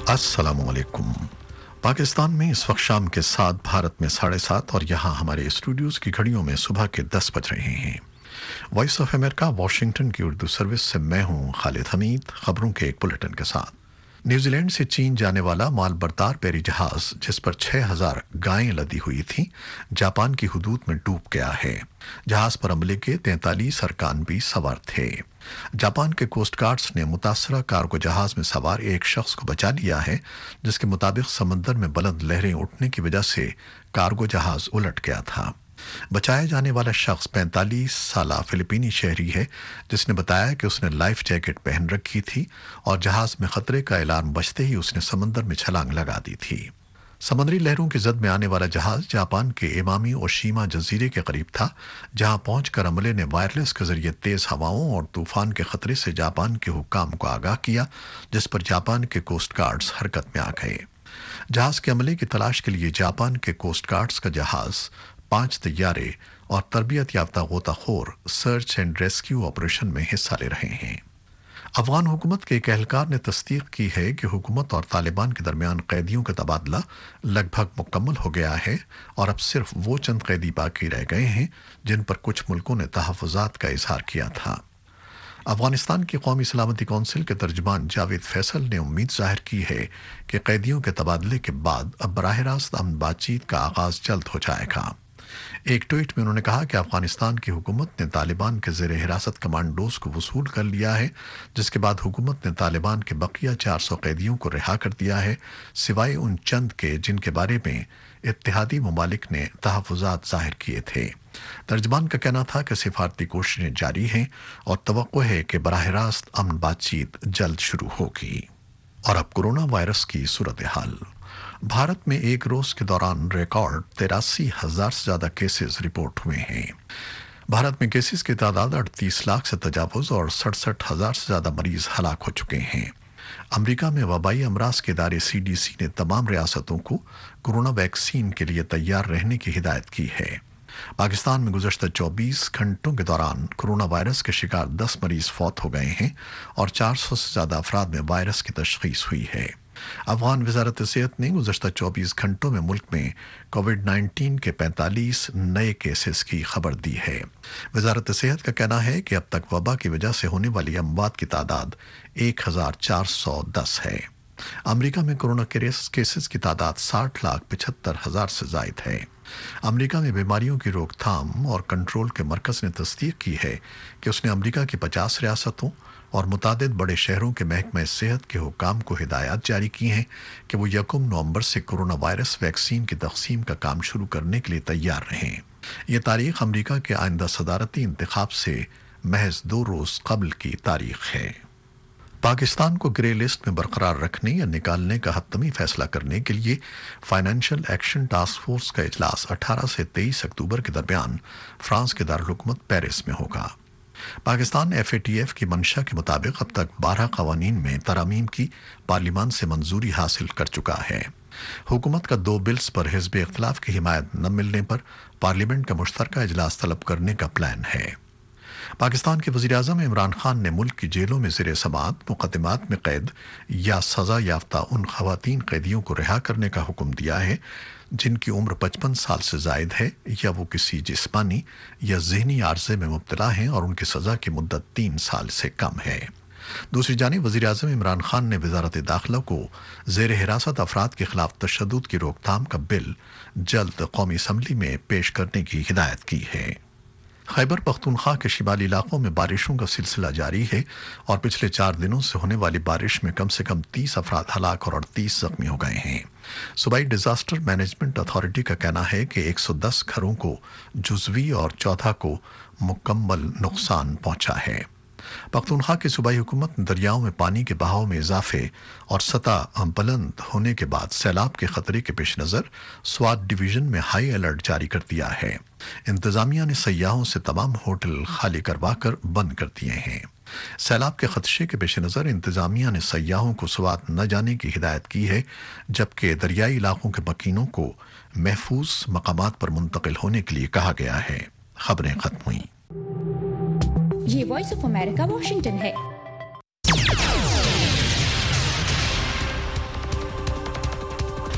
अस्सलामुअलैकुम। पाकिस्तान में इस वक्त शाम के 7, भारत में 7:30 और यहाँ हमारे स्टूडियोज़ की घड़ियों में सुबह के 10 बज रहे हैं। वॉइस ऑफ अमेरिका वाशिंगटन की उर्दू सर्विस से मैं हूँ खालिद हमीद। खबरों के एक बुलेटिन के साथ। न्यूजीलैंड से चीन जाने वाला माल बरदार बैरी जहाज जिस पर 6,000 गायें लदी हुई थीं, जापान की हुदूद में डूब गया है। जहाज पर अमले के 43 अरकान भी सवार थे। जापान के कोस्ट गार्ड्स ने मुतासरा कार्गो जहाज में सवार एक शख्स को बचा लिया है, जिसके मुताबिक समंदर में बुलंद लहरें उठने की वजह से कार्गो जहाज उलट गया था। बचाया जाने वाला शख्स 45 साला फिलिपीनी शहरी है, जिसने बताया कि उसने लाइफ जैकेट पहन रखी थी और जहाज में खतरे का अलार्म बजते ही उसने समंदर में छलांग लगा दी थी। समुद्री लहरों की जद में आने वाला जहाज जापान के इमामी ओशीमा जजीरे के करीब था, जहां पहुंचकर अमले ने वायरलेस के जरिए तेज हवाओं और तूफान के खतरे से जापान के हुक्काम को आगाह किया, जिस पर जापान के कोस्ट गार्ड्स हरकत में आ गए। जहाज के अमले की तलाश के लिए जापान के कोस्ट गार्ड्स का जहाज, 5 तैयारे और तरबियत याफ्ता गोताखोर सर्च एंड रेस्क्यू ऑपरेशन में हिस्सा ले रहे हैं। अफगान हुकूमत के एक एहलकार ने तस्दीक की है कि हुकूमत और तालिबान के दरमियान कैदियों का तबादला लगभग मुकम्मल हो गया है और अब सिर्फ वो चंद कैदी बाकी रह गए हैं जिन पर कुछ मुल्कों ने तहफ़्फ़ुज़ात का इजहार किया था। अफगानिस्तान की कौमी सलामती कौंसिल के तर्जुमान जावेद फैसल ने उम्मीद जाहिर की है कि कैदियों के तबादले के बाद अब बराह रास्त अमन बातचीत का आगाज़ जल्द हो जाएगा। एक ट्वीट में उन्होंने कहा कि अफगानिस्तान की हुकूमत ने तालिबान के ज़ेर हिरासत कमांडोज को वसूल कर लिया है, जिसके बाद हुकूमत ने तालिबान के बकिया 400 कैदियों को रिहा कर दिया है, सिवाय उन चंद के जिनके बारे में इत्तेहादी ममालिक ने तहफ़्फ़ुज़ात ज़ाहिर किए थे। तर्जमान का कहना था कि सिफारती कोशिशें जारी हैं और तवक्को है कि बराह रास्त अमन बातचीत जल्द शुरू होगी। और अब कोरोना वायरस की सूरत हाल। भारत में एक रोज के दौरान रिकॉर्ड 83,000 से ज्यादा केसेस रिपोर्ट हुए हैं। भारत में केसेस की तादाद 38 लाख से तजावुज और 67,000 से ज्यादा मरीज हलाक हो चुके हैं। अमेरिका में वबाई अमराज के इदारे CDC ने तमाम रियासतों को कोरोना वैक्सीन के लिए तैयार रहने की हिदायत की है। पाकिस्तान में गुज़श्ता 24 घंटों के दौरान कोरोना वायरस के शिकार 10 मरीज फौत हो गए हैं और 400 से ज़्यादा अफराद में वायरस की तशख़ीस हुई है। अफगान वज़ारत सेहत ने गुज़श्ता 24 घंटों में मुल्क में कोविड-19 के 45 नए केसेस की खबर दी है। वज़ारत सेहत का कहना है कि अब तक वबा की वजह से होने वाली अमवात की तादाद 1,410 है। अमेरिका में कोरोना केसेस की तादाद 60,75,000 से ज़ायद है। अमेरिका में बीमारियों की रोकथाम और कंट्रोल के मरकज़ ने तस्दीक की है कि उसने अमेरिका की 50 रियासतों और मुतादिद बड़े शहरों के महकमे सेहत के हुकाम को हिदायत जारी की हैं कि वो 1 नवंबर से कोरोना वायरस वैक्सीन की तकसीम का काम शुरू करने के लिए तैयार रहें। यह तारीख अमेरिका के आइंदा सदारती इंतखाब से महज 2 रोज़ कबल की तारीख है। पाकिस्तान को ग्रे लिस्ट में बरकरार रखने या निकालने का हतमी फैसला करने के लिए फाइनेंशियल एक्शन टास्क फोर्स का इजलास 18 से 23 अक्टूबर के दरमियान फ्रांस के दारुल-हुकूमत पेरिस में होगा। पाकिस्तान FATF की मंशा के मुताबिक अब तक 12 कवानीन में तरामीम की पार्लिमान से मंजूरी हासिल कर चुका है। हुकूमत का 2 बिल्स पर हिज़्ब इख्तिलाफ की हिमायत न मिलने पर पार्लियामेंट का मुश्तरका इजलास तलब करने का प्लान है। पाकिस्तान के वज़ीर-ए-आज़म इमरान खान ने मुल्क की जेलों में ज़ेर समाअत मुक़द्दमात में कैद या सज़ा याफ्ता उन ख़वातीन कैदियों को रिहा करने का हुक्म दिया है जिनकी उम्र 55 साल से ज़ायद है या वो किसी जिस्मानी या ज़हनी आर्ज़े में मुब्तला हैं और उनकी सज़ा की मुद्दत 3 साल से कम है। दूसरी जानिब वज़ीर-ए-आज़म इमरान खान ने वज़ारत दाखिला को ज़ेर हिरासत अफराद के खिलाफ तशद्दुद की रोकथाम का बिल जल्द कौमी असम्बली में पेश करने की हिदायत की है। खैबर पख्तूनख्वा के शिमाली इलाकों में बारिशों का सिलसिला जारी है और पिछले 4 दिनों से होने वाली बारिश में कम से कम 30 अफराद हलाक और 38 जख्मी हो गए हैं। सूबाई डिजास्टर मैनेजमेंट अथॉरिटी का कहना है कि 110 घरों को जुज़वी और 14 को मुकम्मल नुकसान पहुंचा है। पख्तूनख्वा की सूबाई हुकूमत ने दरियाओं में पानी के बहाव में इजाफे और सतह बुलंद होने के बाद सैलाब के खतरे के पेश नज़र स्वात डिवीज़न में हाई अलर्ट जारी कर दिया है। इंतज़ामिया ने सयाहों से तमाम होटल खाली करवा कर बंद कर दिए हैं। सैलाब के खदशे के पेश नज़र इंतज़ामिया ने सयाहों को स्वात न जाने की हिदायत की है, जबकि दरियाई इलाकों के मकीनों को महफूज मकामात पर मुंतकिल होने के लिए कहा गया है। खबरें खत्म हुई। ये वॉइस ऑफ अमेरिका वाशिंगटन है।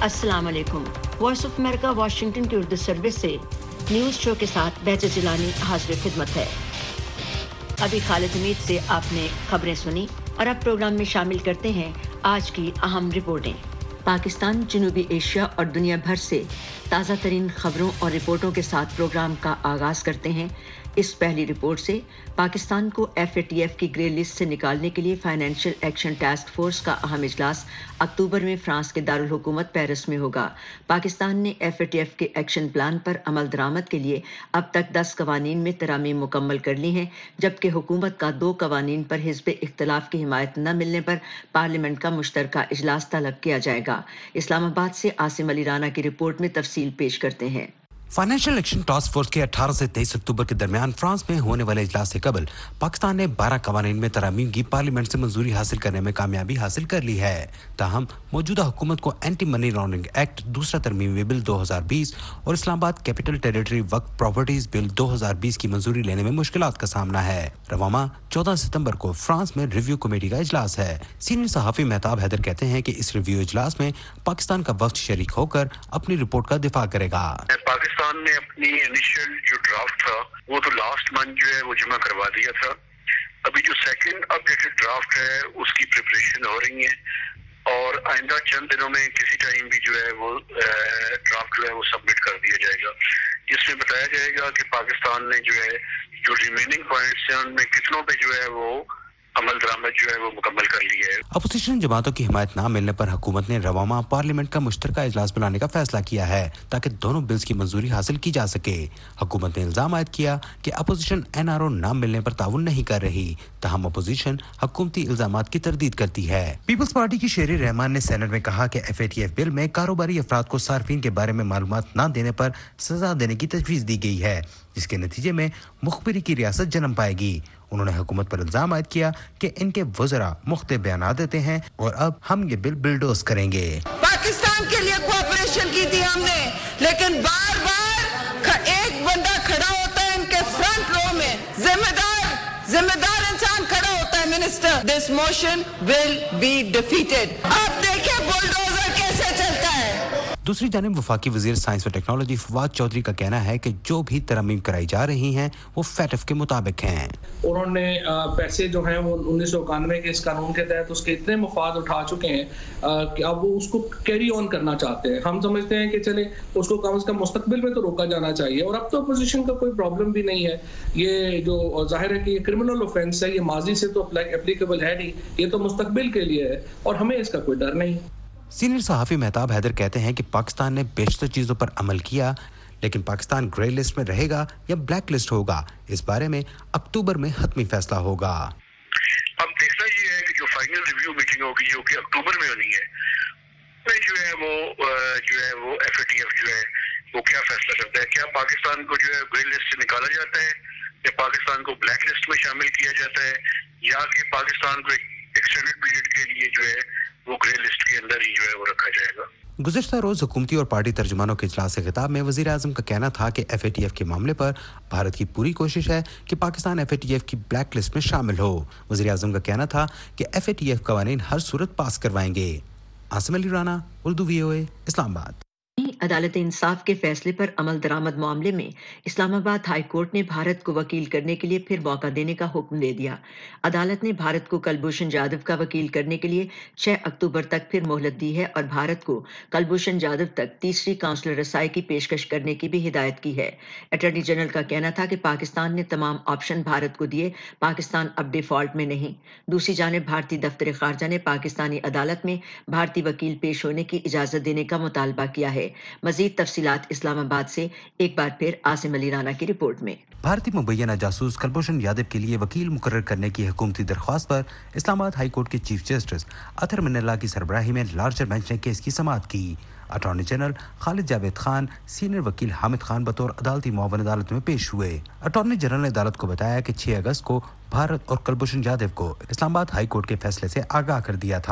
अस्सलाम वालेकुम। वॉइस ऑफ अमेरिका वाशिंगटन की उर्दू सर्विस से न्यूज़ शो के साथ बेहतर जिलानी हाजिर खिदमत है। अभी खालिद हमीद से आपने खबरें सुनी और अब प्रोग्राम में शामिल करते हैं आज की अहम रिपोर्टें। पाकिस्तान, जनूबी एशिया और दुनिया भर से ताज़ा तरीन खबरों और रिपोर्टों के साथ प्रोग्राम का आगाज़ करते हैं। इस पहली रिपोर्ट से पाकिस्तान को FATF की ग्रे लिस्ट से निकालने के लिए फाइनेंशियल एक्शन टास्क फोर्स का अहम इजलास अक्टूबर में फ्रांस के दारुल हुकूमत पेरिस में होगा। पाकिस्तान ने FATF के एक्शन प्लान पर अमल दरामद के लिए अब तक 10 कवानीन में तरामीम मुकम्मल कर ली हैं, जबकि हुकूमत का 2 कवानीन पर हिज़्ब इख्तिलाफ की हिमायत न मिलने पर पार्लियामेंट का मुश्तरका इजलास तलब किया जाएगा। इस्लामाबाद से आसिम अली राना की रिपोर्ट में तफसील पेश करते हैं। फाइनेंशियल एक्शन टास्क फोर्स के 18 से 23 अक्टूबर के दरमियान फ्रांस में होने वाले इजलास से कबल पाकिस्तान ने 12 कवानीन में तरामीम की पार्लियामेंट से मंजूरी हासिल करने में कामयाबी हासिल कर ली है। ताहम मौजूदा हुकूमत को एंटी मनी लॉन्ड्रिंग एक्ट, दूसरा तरमीमी बिल 2020 और इस्लामाबाद कैपिटल टेरिटरी वक्फ प्रॉपर्टीज बिल 2020 की मंजूरी लेने में मुश्किलात का सामना है। रवामा 14 सितंबर को फ्रांस में रिव्यू कमेटी का इजलास है। सीनियर सहाफी मेहताब हैदर कहते हैं कि इस रिव्यू इजलास में पाकिस्तान का वफ्द शरीक होकर अपनी रिपोर्ट का दिफा करेगा। पाकिस्तान ने अपनी इनिशियल जो ड्राफ्ट था वो तो लास्ट मंथ जो है वो जमा करवा दिया था। अभी जो सेकंड अपडेटेड ड्राफ्ट है उसकी प्रिपरेशन हो रही है और आइंदा चंद दिनों में किसी टाइम भी जो है वो ड्राफ्ट जो है वो सबमिट कर दिया जाएगा, जिसमें बताया जाएगा कि पाकिस्तान ने जो है जो रिमेनिंग पॉइंट्स हैं उनमें कितनों पे जो है वो अमल दरामद जो है वो मुकम्मल कर ली है। अपोजिशन जमातों की हिमायत न मिलने पर हुकूमत ने रवामा पार्लियामेंट का मुश्तरका इजलास बुलाने का फैसला किया है ताकि दोनों बिल्स की मंजूरी हासिल की जा सके। हुकूमत ने इल्जाम आयद किया कि अपोजिशन NRO न मिलने पर ताउन नहीं कर रही, तहम अपोजिशन हुकूमती इल्जामात की तरदीद करती है। पीपल्स पार्टी की शेर रहमान ने सेनेट में कहा कि FATF बिल में कारोबारी अफराद को सार्फिन के बारे में मालूमात न देने पर सजा देने की तजवीज़ दी गई है, जिसके नतीजे में मुखबिरी की रियासत जन्म पाएगी। उन्होंने हुकूमत पर इल्जाम आयद किया कि इनके वज़रा मुख्तलिफ बयान देते हैं और अब हम ये बिल बिल्डोज करेंगे। पाकिस्तान के लिए कोऑपरेशन की थी हमने, लेकिन बार बार एक बंदा खड़ा होता है इनके फ्रंट रो में, जिम्मेदार इंसान खड़ा होता है, minister, this motion will be defeated. आप देखिए बुलडोजर कैसे चलता है। दूसरी जानिब वफाकी वजीर साइंस व टेक्नोलॉजी फवाद चौधरी का कहना है कि जो भी तरमीम कराई जा रही हैं वो FATF के मुताबिक हैं। उन्होंने पैसे जो हैं वो 1991 के इस कानून के तहत उसके इतने मुफाद उठा चुके हैं कि अब वो उसको कैरी ऑन करना चाहते हैं। हम समझते हैं कि चले उसको कम से कम मुस्तकबिल में तो रोका जाना चाहिए और अब तो अपोजिशन का कोई प्रॉब्लम भी नहीं है। ये जो जाहिर है कि ये क्रिमिनल ऑफेंस है, ये माजी से तो एप्लीकेबल है नहीं, ये तो मुस्तकबिल के लिए है और हमें इसका कोई डर नहीं। सीनियर सहाफी मेहताब हैदर कहते हैं कि पाकिस्तान ने बेशतर चीजों पर अमल किया, लेकिन पाकिस्तान ग्रे लिस्ट में रहेगा या ब्लैक लिस्ट होगा, इस बारे में अक्टूबर में हतमी फैसला होगा। अब देखना ये है कि जो फाइनल रिव्यू मीटिंग होगी जो कि अक्टूबर में होनी है, में जो है वो FATF जो है वो क्या फैसला करता है। क्या पाकिस्तान को जो है ग्रे लिस्ट से निकाला जाता है या पाकिस्तान को ब्लैक लिस्ट में शामिल किया जाता है या कि पाकिस्तान को एक्सटेंडेड पीरियड के लिए जो है वो ग्रे लिस्ट के अंदर ही जो है वो रखा जाएगा। गुज़िश्ता रोज हुकूमती और पार्टी तर्जुमानों के इजलास से खिताब में वज़ीर आज़म का कहना था कि FATF के मामले पर भारत की पूरी कोशिश है कि पाकिस्तान FATF की ब्लैक लिस्ट में शामिल हो। वज़ीर आज़म का कहना था कि FATF कवानीन हर सूरत पास करवाएंगे। आसिम अली राना, उर्दू VOA, इस्लामाबाद। अदालत इंसाफ के फैसले पर अमल दरामद मामले में इस्लामाबाद हाई कोर्ट ने भारत को वकील करने के लिए फिर मौका देने का हुक्म दे दिया। अदालत ने भारत को कुलभूषण जाधव का वकील करने के लिए 6 अक्टूबर तक फिर मोहलत दी है और भारत को कुलभूषण जाधव तक तीसरी काउंसलर रसाई की पेशकश करने की भी हिदायत की है। अटॉर्नी जनरल का कहना था कि पाकिस्तान ने तमाम ऑप्शन भारत को दिए, पाकिस्तान अब डिफॉल्ट में नहीं। दूसरी जानिब भारतीय दफ्तर खारजा ने पाकिस्तानी अदालत में भारतीय वकील पेश होने की इजाजत देने का मुतालबा किया है। मजीद तफसीलात इस्लामाबाद से एक बार फिर आसिम अली राना की रिपोर्ट में। भारतीय मुबैना जासूस कुलभूषण यादव के लिए वकील मुकर्रर करने की हुकूमती दरख्वास्त पर इस्लामाबाद हाई कोर्ट के चीफ जस्टिस अतर मिन्नल्लाह की सरबराही में लार्जर बेंच ने केस की समाअत की। Attorney general Khalid Javed Khan, senior वकील हामिद खान बतौर अदालती मुआवन अदालत में पेश हुए। अटॉर्नी जनरल ने अदालत को बताया कि 6 अगस्त को भारत और कुलभूषण यादव को इस्लामाबाद हाई कोर्ट के फैसले से आगाह कर दिया था।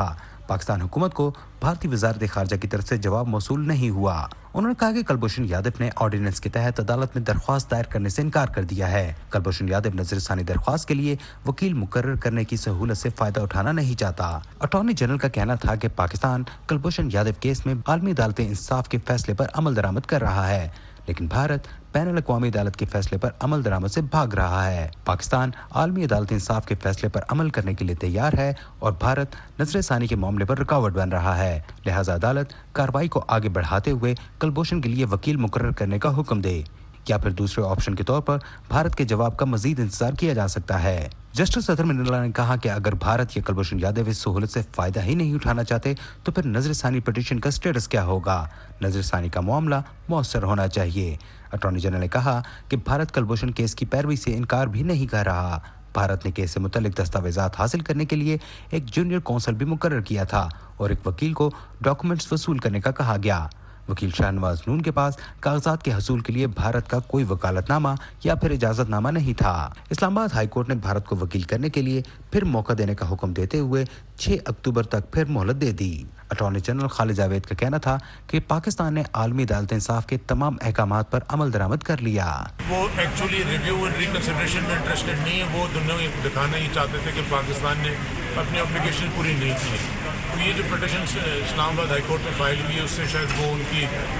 पाकिस्तान हुकूमत को भारतीय वजारत खारजा की तरफ से जवाब मौसूल नहीं हुआ। उन्होंने कहा कि कुलभूषण यादव ने ऑर्डिनेंस के तहत अदालत में दरख्वास्त दायर करने से इनकार कर दिया है। कुलभूषण यादव नजरसानी दरख्वास्त के लिए वकील मुकर्रर करने की सहूलत से फायदा उठाना नहीं चाहता। अटॉर्नी जनरल का कहना था कि पाकिस्तान कुलभूषण यादव केस में आलमी अदालत इंसाफ के फैसले पर अमल दरामद कर रहा है, लेकिन भारत बैनुल अक़वामी अदालत के फैसले पर अमल दरामद से भाग रहा है। पाकिस्तान आलमी अदालत इंसाफ के फैसले पर अमल करने के लिए तैयार है और भारत नजरसानी के मामले पर रुकावट बन रहा है। लिहाजा अदालत कार्रवाई को आगे बढ़ाते हुए कुलभूषण के लिए वकील मुकर्रर करने का हुक्म दे, या फिर दूसरे ऑप्शन के तौर पर भारत के जवाब का मजीद इंतजार किया जा सकता है। जस्टिस अतहर मिनल्ला ने कहा कि अगर भारत या कुलभूषण यादव इस सहूलत से फायदा ही नहीं उठाना चाहते तो फिर नजरसानी पिटीशन का स्टेटस क्या होगा। नजरसानी का मामला मौसर होना चाहिए। अटॉर्नी जनरल ने कहा कि भारत कुलभूषण केस की पैरवी से इनकार भी नहीं कर रहा। भारत ने केस से मुतल्लिक दस्तावेजात हासिल करने के लिए एक जूनियर कौंसल भी मुकर्रर किया था और एक वकील को डॉक्यूमेंट्स वसूल करने का कहा गया। वकील शाहनवाज नून के पास कागजात के हसूल के लिए भारत का कोई वकालतनामा या फिर इजाजतनामा नहीं था। इस्लामाबाद हाई कोर्ट ने भारत को वकील करने के लिए फिर मौका देने का हुक्म देते हुए 6 अक्टूबर तक फिर मोहलत दे दी। अटॉर्नी जनरल खालिद जावेद का कहना था कि पाकिस्तान ने आलमी अदालत इंसाफ के तमाम अहकामात पर अमल दरामद कर लिया। वो एक्चुअली रिव्यू एंड रिकंसिडरेशन में इंटरेस्टेड नहीं है, वो दुनिया में दिखाना ही चाहते थे कि पाकिस्तान ने अपनी एप्लीकेशन पूरी नहीं की है। तो ये जो पिटीशन इस्लामाबाद हाई कोर्ट में फाइल हुई है उससे शायद वो उनकी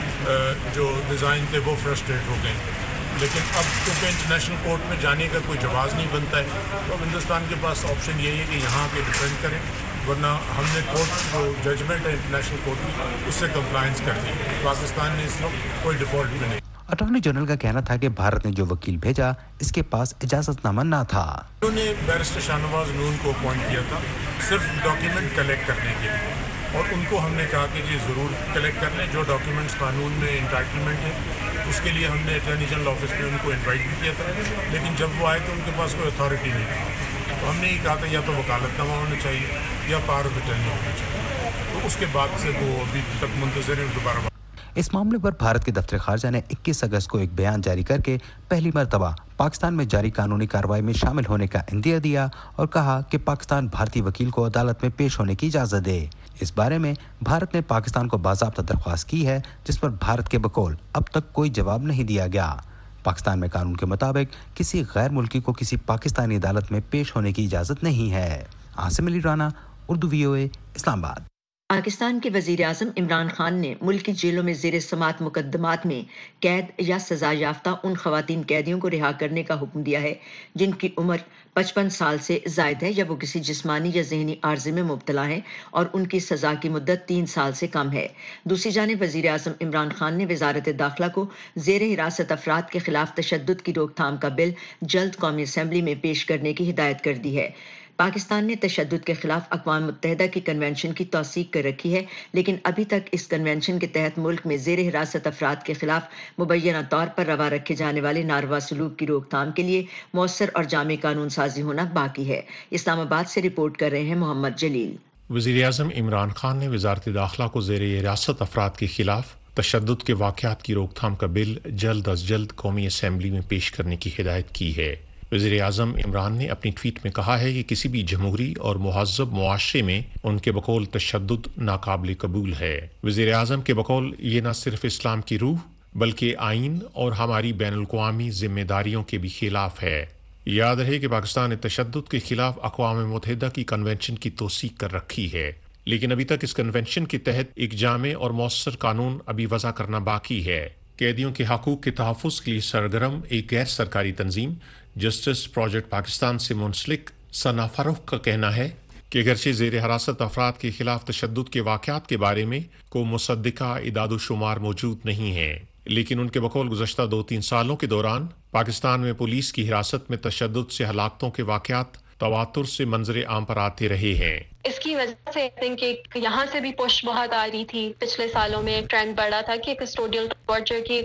जो डिज़ाइन थे वो फ्रस्ट्रेट हो गए। लेकिन अब क्योंकि इंटरनेशनल कोर्ट में जाने का कोई जवाब नहीं बनता है तो अब हिंदुस्तान के पास ऑप्शन यही है कि यहाँ पे डिफेंड करें, वरना हमने कोर्ट जो जजमेंट है इंटरनेशनल कोर्ट की उससे कंप्लायंस कर दी। पाकिस्तान ने इस वक्त कोई डिफॉल्ट में नहीं। अटॉर्नी जनरल का कहना था कि भारत ने जो वकील भेजा इसके पास इजाजतनामा न था। उन्होंने बैरिस्टर शाहनवाज नून को अपॉइंट किया था सिर्फ डॉक्यूमेंट कलेक्ट करने के लिए, और उनको हमने कहा कि जी ज़रूर कलेक्ट कर लें, जो डॉक्यूमेंट्स कानून में इंटाइटलमेंट है उसके लिए हमने अटॉर्नी जनरल ऑफिस में उनको इन्वाइट भी किया था। लेकिन जब वो आए तो उनके पास कोई अथॉरिटी नहीं थी, तो हमने ये कहा था या तो वकालतनामा होना चाहिए या पावर ऑफ अटॉर्नी होना चाहिए। तो उसके बाद से वो अभी तक मुंतज़िर हैं दोबारा। इस मामले पर भारत के दफ्तर खारजा ने 21 अगस्त को एक बयान जारी करके पहली मर्तबा पाकिस्तान में जारी कानूनी कार्रवाई में शामिल होने का इंदिया दिया और कहा कि पाकिस्तान भारतीय वकील को अदालत में पेश होने की इजाजत दे। इस बारे में भारत ने पाकिस्तान को बाज़ाब्ता दरख्वास्त की है, जिस पर भारत के बकौल अब तक कोई जवाब नहीं दिया गया। पाकिस्तान में कानून के मुताबिक किसी गैर मुल्की को किसी पाकिस्तानी अदालत में पेश होने की इजाजत नहीं है। आसिम अली राना, उर्दू VOA, इस्लामाबाद। पाकिस्तान के वज़ीर-ए-आज़म इमरान खान ने मुल्की जेलों में ज़ेर समात मुकदमात में कैद या सज़ा याफ्ता उन ख़वातीन कैदियों को रिहा करने का हुक्म दिया है जिनकी उम्र 55 साल से ज़ायद है या वो किसी जिस्मानी या ज़हनी आर्ज़े में मुब्तला हैं और उनकी सज़ा की मुद्दत 3 साल से कम है। दूसरी जानिब वज़ीर-ए-आज़म इमरान खान ने वज़ारत दाखिला को ज़ेर हिरासत अफराद के खिलाफ तशद्दुद की रोकथाम का बिल जल्द कौमी असम्बली में पेश करने की हिदायत कर दी है। पाकिस्तान ने तशद्दुद के खिलाफ अक़वाम मुत्तहिदा की कन्वेंशन की तौसीक कर रखी है, लेकिन अभी तक इस कन्वेंशन के तहत मुल्क में ज़ेर हिरासत अफराद के खिलाफ मुबैना तौर पर रवा रखे जाने वाले नारवा सलूक की रोकथाम के लिए मौसर और जामी कानून साजी होना बाकी है। इस्लामाबाद से रिपोर्ट कर रहे हैं मोहम्मद जलील। वज़ीर-ए-आज़म इमरान खान ने वज़ारत दाखिला को ज़ेर हिरासत अफराद के खिलाफ तशद्दुद के वाक़यात की रोकथाम का बिल जल्द अज जल्द कौमी असम्बली में पेश करने की हिदायत की है। वज़ीर-ए-आज़म इमरान ने अपनी ट्वीट में कहा है कि किसी भी जमहूरी और मुहज़्ज़ब मुआशरे में उनके बकौल तशद्दुद नाकाबिल कबूल है। वज़ीर-ए-आज़म के बकौल ये न सिर्फ इस्लाम की रूह बल्कि आइन और हमारी बैनुल अक़वामी ज़िम्मेदारियों के भी खिलाफ है। याद रहे कि पाकिस्तान ने तशद्दुद के खिलाफ अक़वाम मुत्तहिदा की कन्वेंशन की तौसीक कर रखी है, लेकिन अभी तक इस कन्वेंशन के तहत एक जामे और मौसर कानून अभी वज़ा करना बाकी है। कैदियों के हकूक़ के तहफ़्फ़ुज़ के लिए सरगर्म एक गैर सरकारी तंजीम जस्टिस प्रोजेक्ट पाकिस्तान से मुंसलिक सना फ़ारूक का कहना है कि अगरचे ज़ेर हिरासत अफराद के खिलाफ तशद्दुद के वाक़यात के बारे में कोई मुसद्दिका इदाद शुमार मौजूद नहीं है, लेकिन उनके बकौल गुज़श्ता 2-3 सालों के दौरान पाकिस्तान में पुलिस की हिरासत में तशद्दुद से हलाकतों के वाक़यात तवातुर से मंजर आम पर आते रहे हैं। इसकी वजह से आई थिंक यहाँ से भी पुश बहुत आ रही थी। पिछले सालों में ट्रेंड बढ़ा था कि कस्टोडियल टॉर्चर की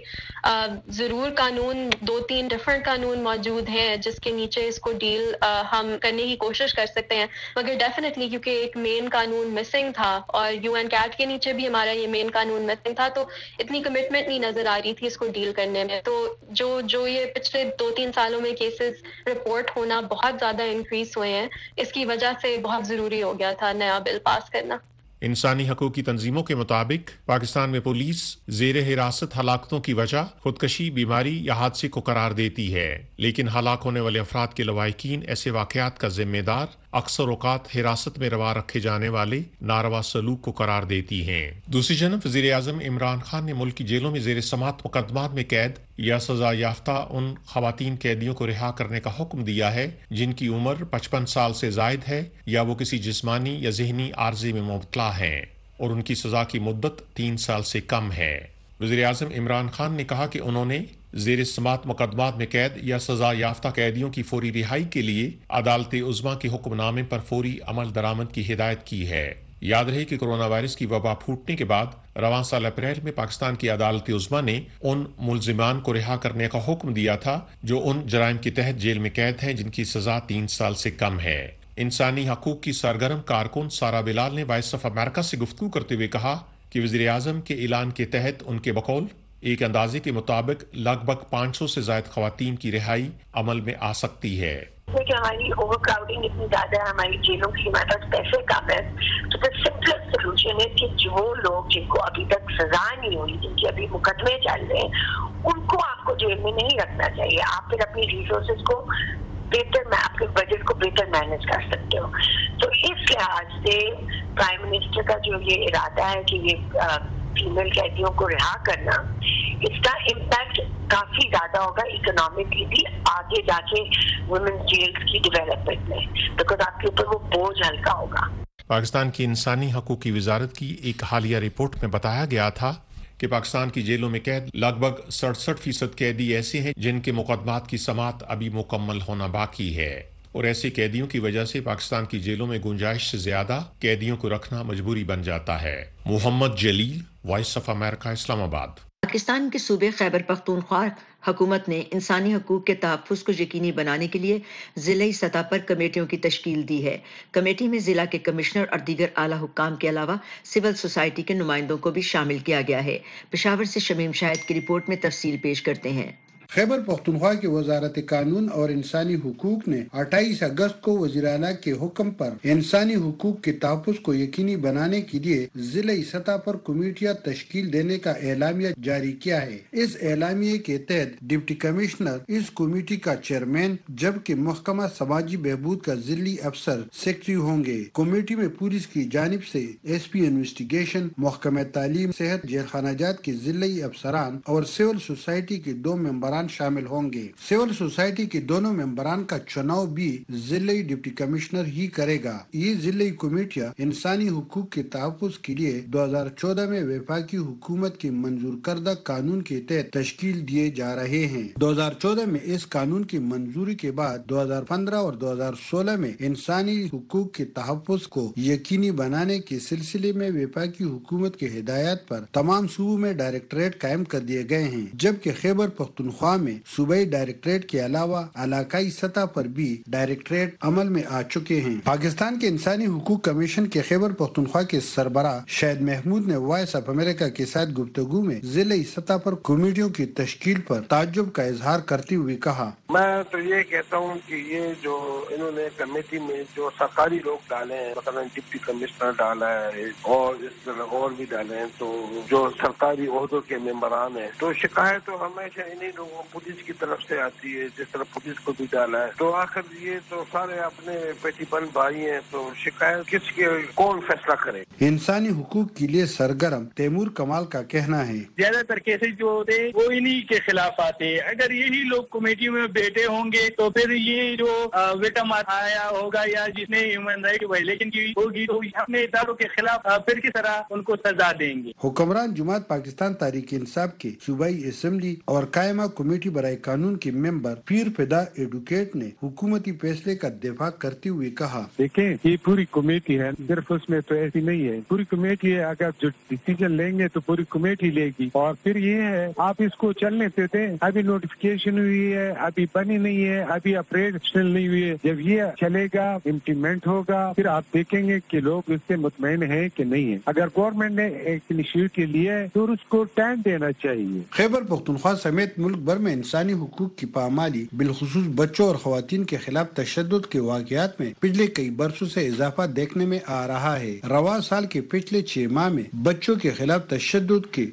ज़रूर कानून 2-3 डिफरेंट कानून मौजूद हैं जिसके नीचे इसको डील हम करने की कोशिश कर सकते हैं, मगर डेफिनेटली क्योंकि एक मेन कानून मिसिंग था और UN कैट के नीचे भी हमारा ये मेन कानून मिसिंग था, तो इतनी कमिटमेंट नहीं नज़र आ रही थी इसको डील करने में। तो जो ये पिछले 2-3 सालों में केसेस रिपोर्ट होना बहुत ज़्यादा इंक्रीज हुए हैं, इसकी वजह से बहुत ज़रूरी हो गया था नया बिल पास करना। इंसानी हकूक की तंजीमों के मुताबिक पाकिस्तान में पुलिस जेर हिरासत हलाकतों की वजह खुदकशी, बीमारी या हादसे को करार देती है, लेकिन हलाक होने वाले अफराद के लवाहिकीन ऐसे वाकयात का जिम्मेदार अक्सर औकात हिरासत में रवा रखे जाने वाले नारवा सलूक को करार देती हैं। दूसरी जानब वज़ीर आज़म इमरान खान ने मुल्क की जेलों में जेर समात मुकदमात में कैद या सजा याफ्ता उन खवातीन कैदियों को रिहा करने का हुक्म दिया है जिनकी उम्र 55 साल से जायद है या वो किसी जिस्मानी या जहनी आर्जे में मुब्तला हैं और उनकी सजा की मुद्दत 3 साल से कम है। वज़ीर आज़म इमरान खान ने कहा कि उन्होंने ज़ेर समात मुकदमात में कैद या सजा याफ्ता कैदियों की फौरी रिहाई के लिए अदालत उज़्मा के हुक्मनामे पर फौरी अमल दरामद की हिदायत की है। याद रहे कि कोरोना वायरस की वबा फूटने के बाद रवां साल अप्रैल में पाकिस्तान की अदालत उज़्मा ने उन मुल्जिमान को रिहा करने का हुक्म दिया था जो उन जराइम के तहत जेल में कैद हैं जिनकी सजा 3 साल से कम है। इंसानी हकूक की सरगर्म कारकुन सारा बिलाल ने वॉइस ऑफ अमेरिका से गुफ्तगू करते हुए कहा कि वज़ीर आज़म के ऐलान के तहत उनके बकौल एक अंदाजे के मुताबिक लगभग 500 से ज्यादा खवातीन की रिहाई अमल में आ सकती है। कि हमारी ओवर क्राउडिंग इतनी ज्यादा है, हमारी जेलों की हमारे पास पैसे कम है, तो द सिंपलेस्ट सोल्यूशन है कि जो लोग जिनको अभी तक सजा नहीं हुई, जिनके अभी मुकदमे चल रहे हैं, उनको आपको जेल में नहीं रखना चाहिए। आप फिर अपनी रिसोर्सेज को बेहतर, आपके बजट को बेहतर मैनेज कर सकते हो। तो इस लिहाज से प्राइम मिनिस्टर का जो ये इरादा है कि ये फीमेल कैदियों को रिहा करना, इसका इम्पैक्ट काफी ज्यादा होगा इकोनॉमिकली भी आगे जाके वुमेन जेल्स की डेवलपमेंट में, बिकॉज आपके ऊपर वो बोझ हल्का होगा। पाकिस्तान की इंसानी हकूक की वजारत की एक हालिया रिपोर्ट में बताया गया था कि पाकिस्तान की जेलों में कैद लगभग 67% कैदी ऐसे हैं जिनके मुकदमात की समात अभी मुकम्मल होना बाकी है और ऐसे कैदियों की वजह से पाकिस्तान की जेलों में गुंजाइश से ज्यादा कैदियों को रखना मजबूरी बन जाता है। Mohammad Jalil, voice of America, Islamabad. Pakistan के सूबे खैबर पख्तूनख्वा हुकूमत ने इंसानी हकूक के तहफ़्फ़ुज़ को यकीनी बनाने के लिए ज़िले सतह पर कमेटियों की तश्कील दी है। कमेटी में ज़िला के कमिश्नर और दीगर आला हुक्काम के अलावा सिविल सोसाइटी के नुमाइंदों को भी शामिल किया गया है। पेशावर से शमीम शाहिद की रिपोर्ट में तफसील पेश करते हैं। खैबर पख्तूनख्वा की वजारत कानून और इंसानी हुकूक ने 28 अगस्त को वज़ीर आला के हुक्म पर इंसानी हुकूक के तहफ़्फ़ुज़ को यकीनी बनाने के लिए ज़िले सतह पर कमेटियाँ तश्कील देने का एलामिया जारी किया है। इस एलामिये के तहत डिप्टी कमिश्नर इस कमेटी का चेयरमैन जबकि महकमा समाजी बहबूद का ज़िली अफसर सेक्रेटरी होंगे। कमेटी में पुलिस की जानिब से SP इन्वेस्टिगेशन, महकमा तालीम, सेहत, जेल खानाजात के ज़िली अफसरान और सिविल सोसाइटी के 2 मेंबरान शामिल होंगे। सिविल सोसाइटी के दोनों मेंबरान का चुनाव भी जिले डिप्टी कमिश्नर ही करेगा। ये जिले कमेटियाँ इंसानी हुकूक के तहफ़्फ़ुज़ के लिए 2014 में वफाकी हुकूमत के मंजूर करदा कानून के तहत तश्कील दिए जा रहे हैं। 2014 में इस कानून की मंजूरी के बाद 2015 और 2016 में इंसानी हुकूक के तहफ़्फ़ुज़ को यकीनी बनाने के सिलसिले में वफाकी हुकूमत के हिदायत पर तमाम सूबों में डायरेक्टरेट कायम कर दिए गए हैं, जबकि खैबर पख्तूनख्वा में सूबाई डायरेक्टरेट के अलावा इलाकाई सतह पर भी डायरेक्टरेट अमल में आ चुके हैं। पाकिस्तान के इंसानी हुकूक कमीशन के खैबर पख्तूनख्वा के सरबरा शाहिद महमूद ने वॉइस ऑफ अमेरिका के साथ गुफ्तगू में जिले सतह पर कमेटियों की तश्कील पर ताज्जुब का इजहार करते हुए कहा, मैं तो ये कहता हूँ कि ये जो इन्होंने कमेटी में जो सरकारी लोग डाले हैं, मतलब डिप्टी कमिश्नर डाला है और इस तरह और भी डाले हैं, तो जो सरकारी ओहदों के मेंबरान हैं, तो शिकायत तो हमेशा इन्हीं लोगों पुलिस की तरफ से आती है, जिस तरह पुलिस को भी डाला है। तो आखिर ये तो सारे अपने पेटीबंद भाई हैं, तो शिकायत किसके, कौन फैसला करे। इंसानी हुकूक के लिए सरगर्म तैमूर कमाल का कहना है, ज्यादातर केसेज जो होते हैं वो इन्हीं के खिलाफ आते हैं। अगर यही लोग कमेटी में बैठे होंगे तो फिर ये जो विक्टिम आया होगा या जिसने ह्यूमन राइट वायलेशन की होगी तो अपने इदारों के खिलाफ फिर किस तरह उनको सजा देंगे। हुक्मरान जमात पाकिस्तान तहरीक इंसाफ के सूबाई असेंबली और कायमा कमेटी बराए कानून के मेंबर पीर फिदा एडवोकेट ने हुकूमती फैसले का दिफा करते हुए कहा, देखें ये पूरी कमेटी है, सिर्फ उसमें तो ऐसी नहीं है, पूरी कमेटी है। अगर जो डिसीजन लेंगे तो पूरी कमेटी लेगी और फिर ये है आप इसको चलने देते हैं। अभी नोटिफिकेशन हुई है, अभी बनी नहीं है, अभी ऑपरेशनल नहीं हुई है। जब ये चलेगा, इम्प्लीमेंट होगा, फिर आप देखेंगे कि लोग इससे मुतमईन है कि नहीं है। अगर गवर्नमेंट ने एक इनिशिएटिव लिया है तो उसको टाइम देना चाहिए। खैबर पख्तूनख्वा समेत मुल्क بھر میں انسانی حقوق کی پامالی بالخصوص بچوں اور خواتین کے خلاف تشدد کے واقعات میں پچھلے کئی برسوں سے اضافہ دیکھنے میں آ رہا ہے۔ رواں سال کے پچھلے 6 ماہ میں بچوں کے خلاف تشدد کے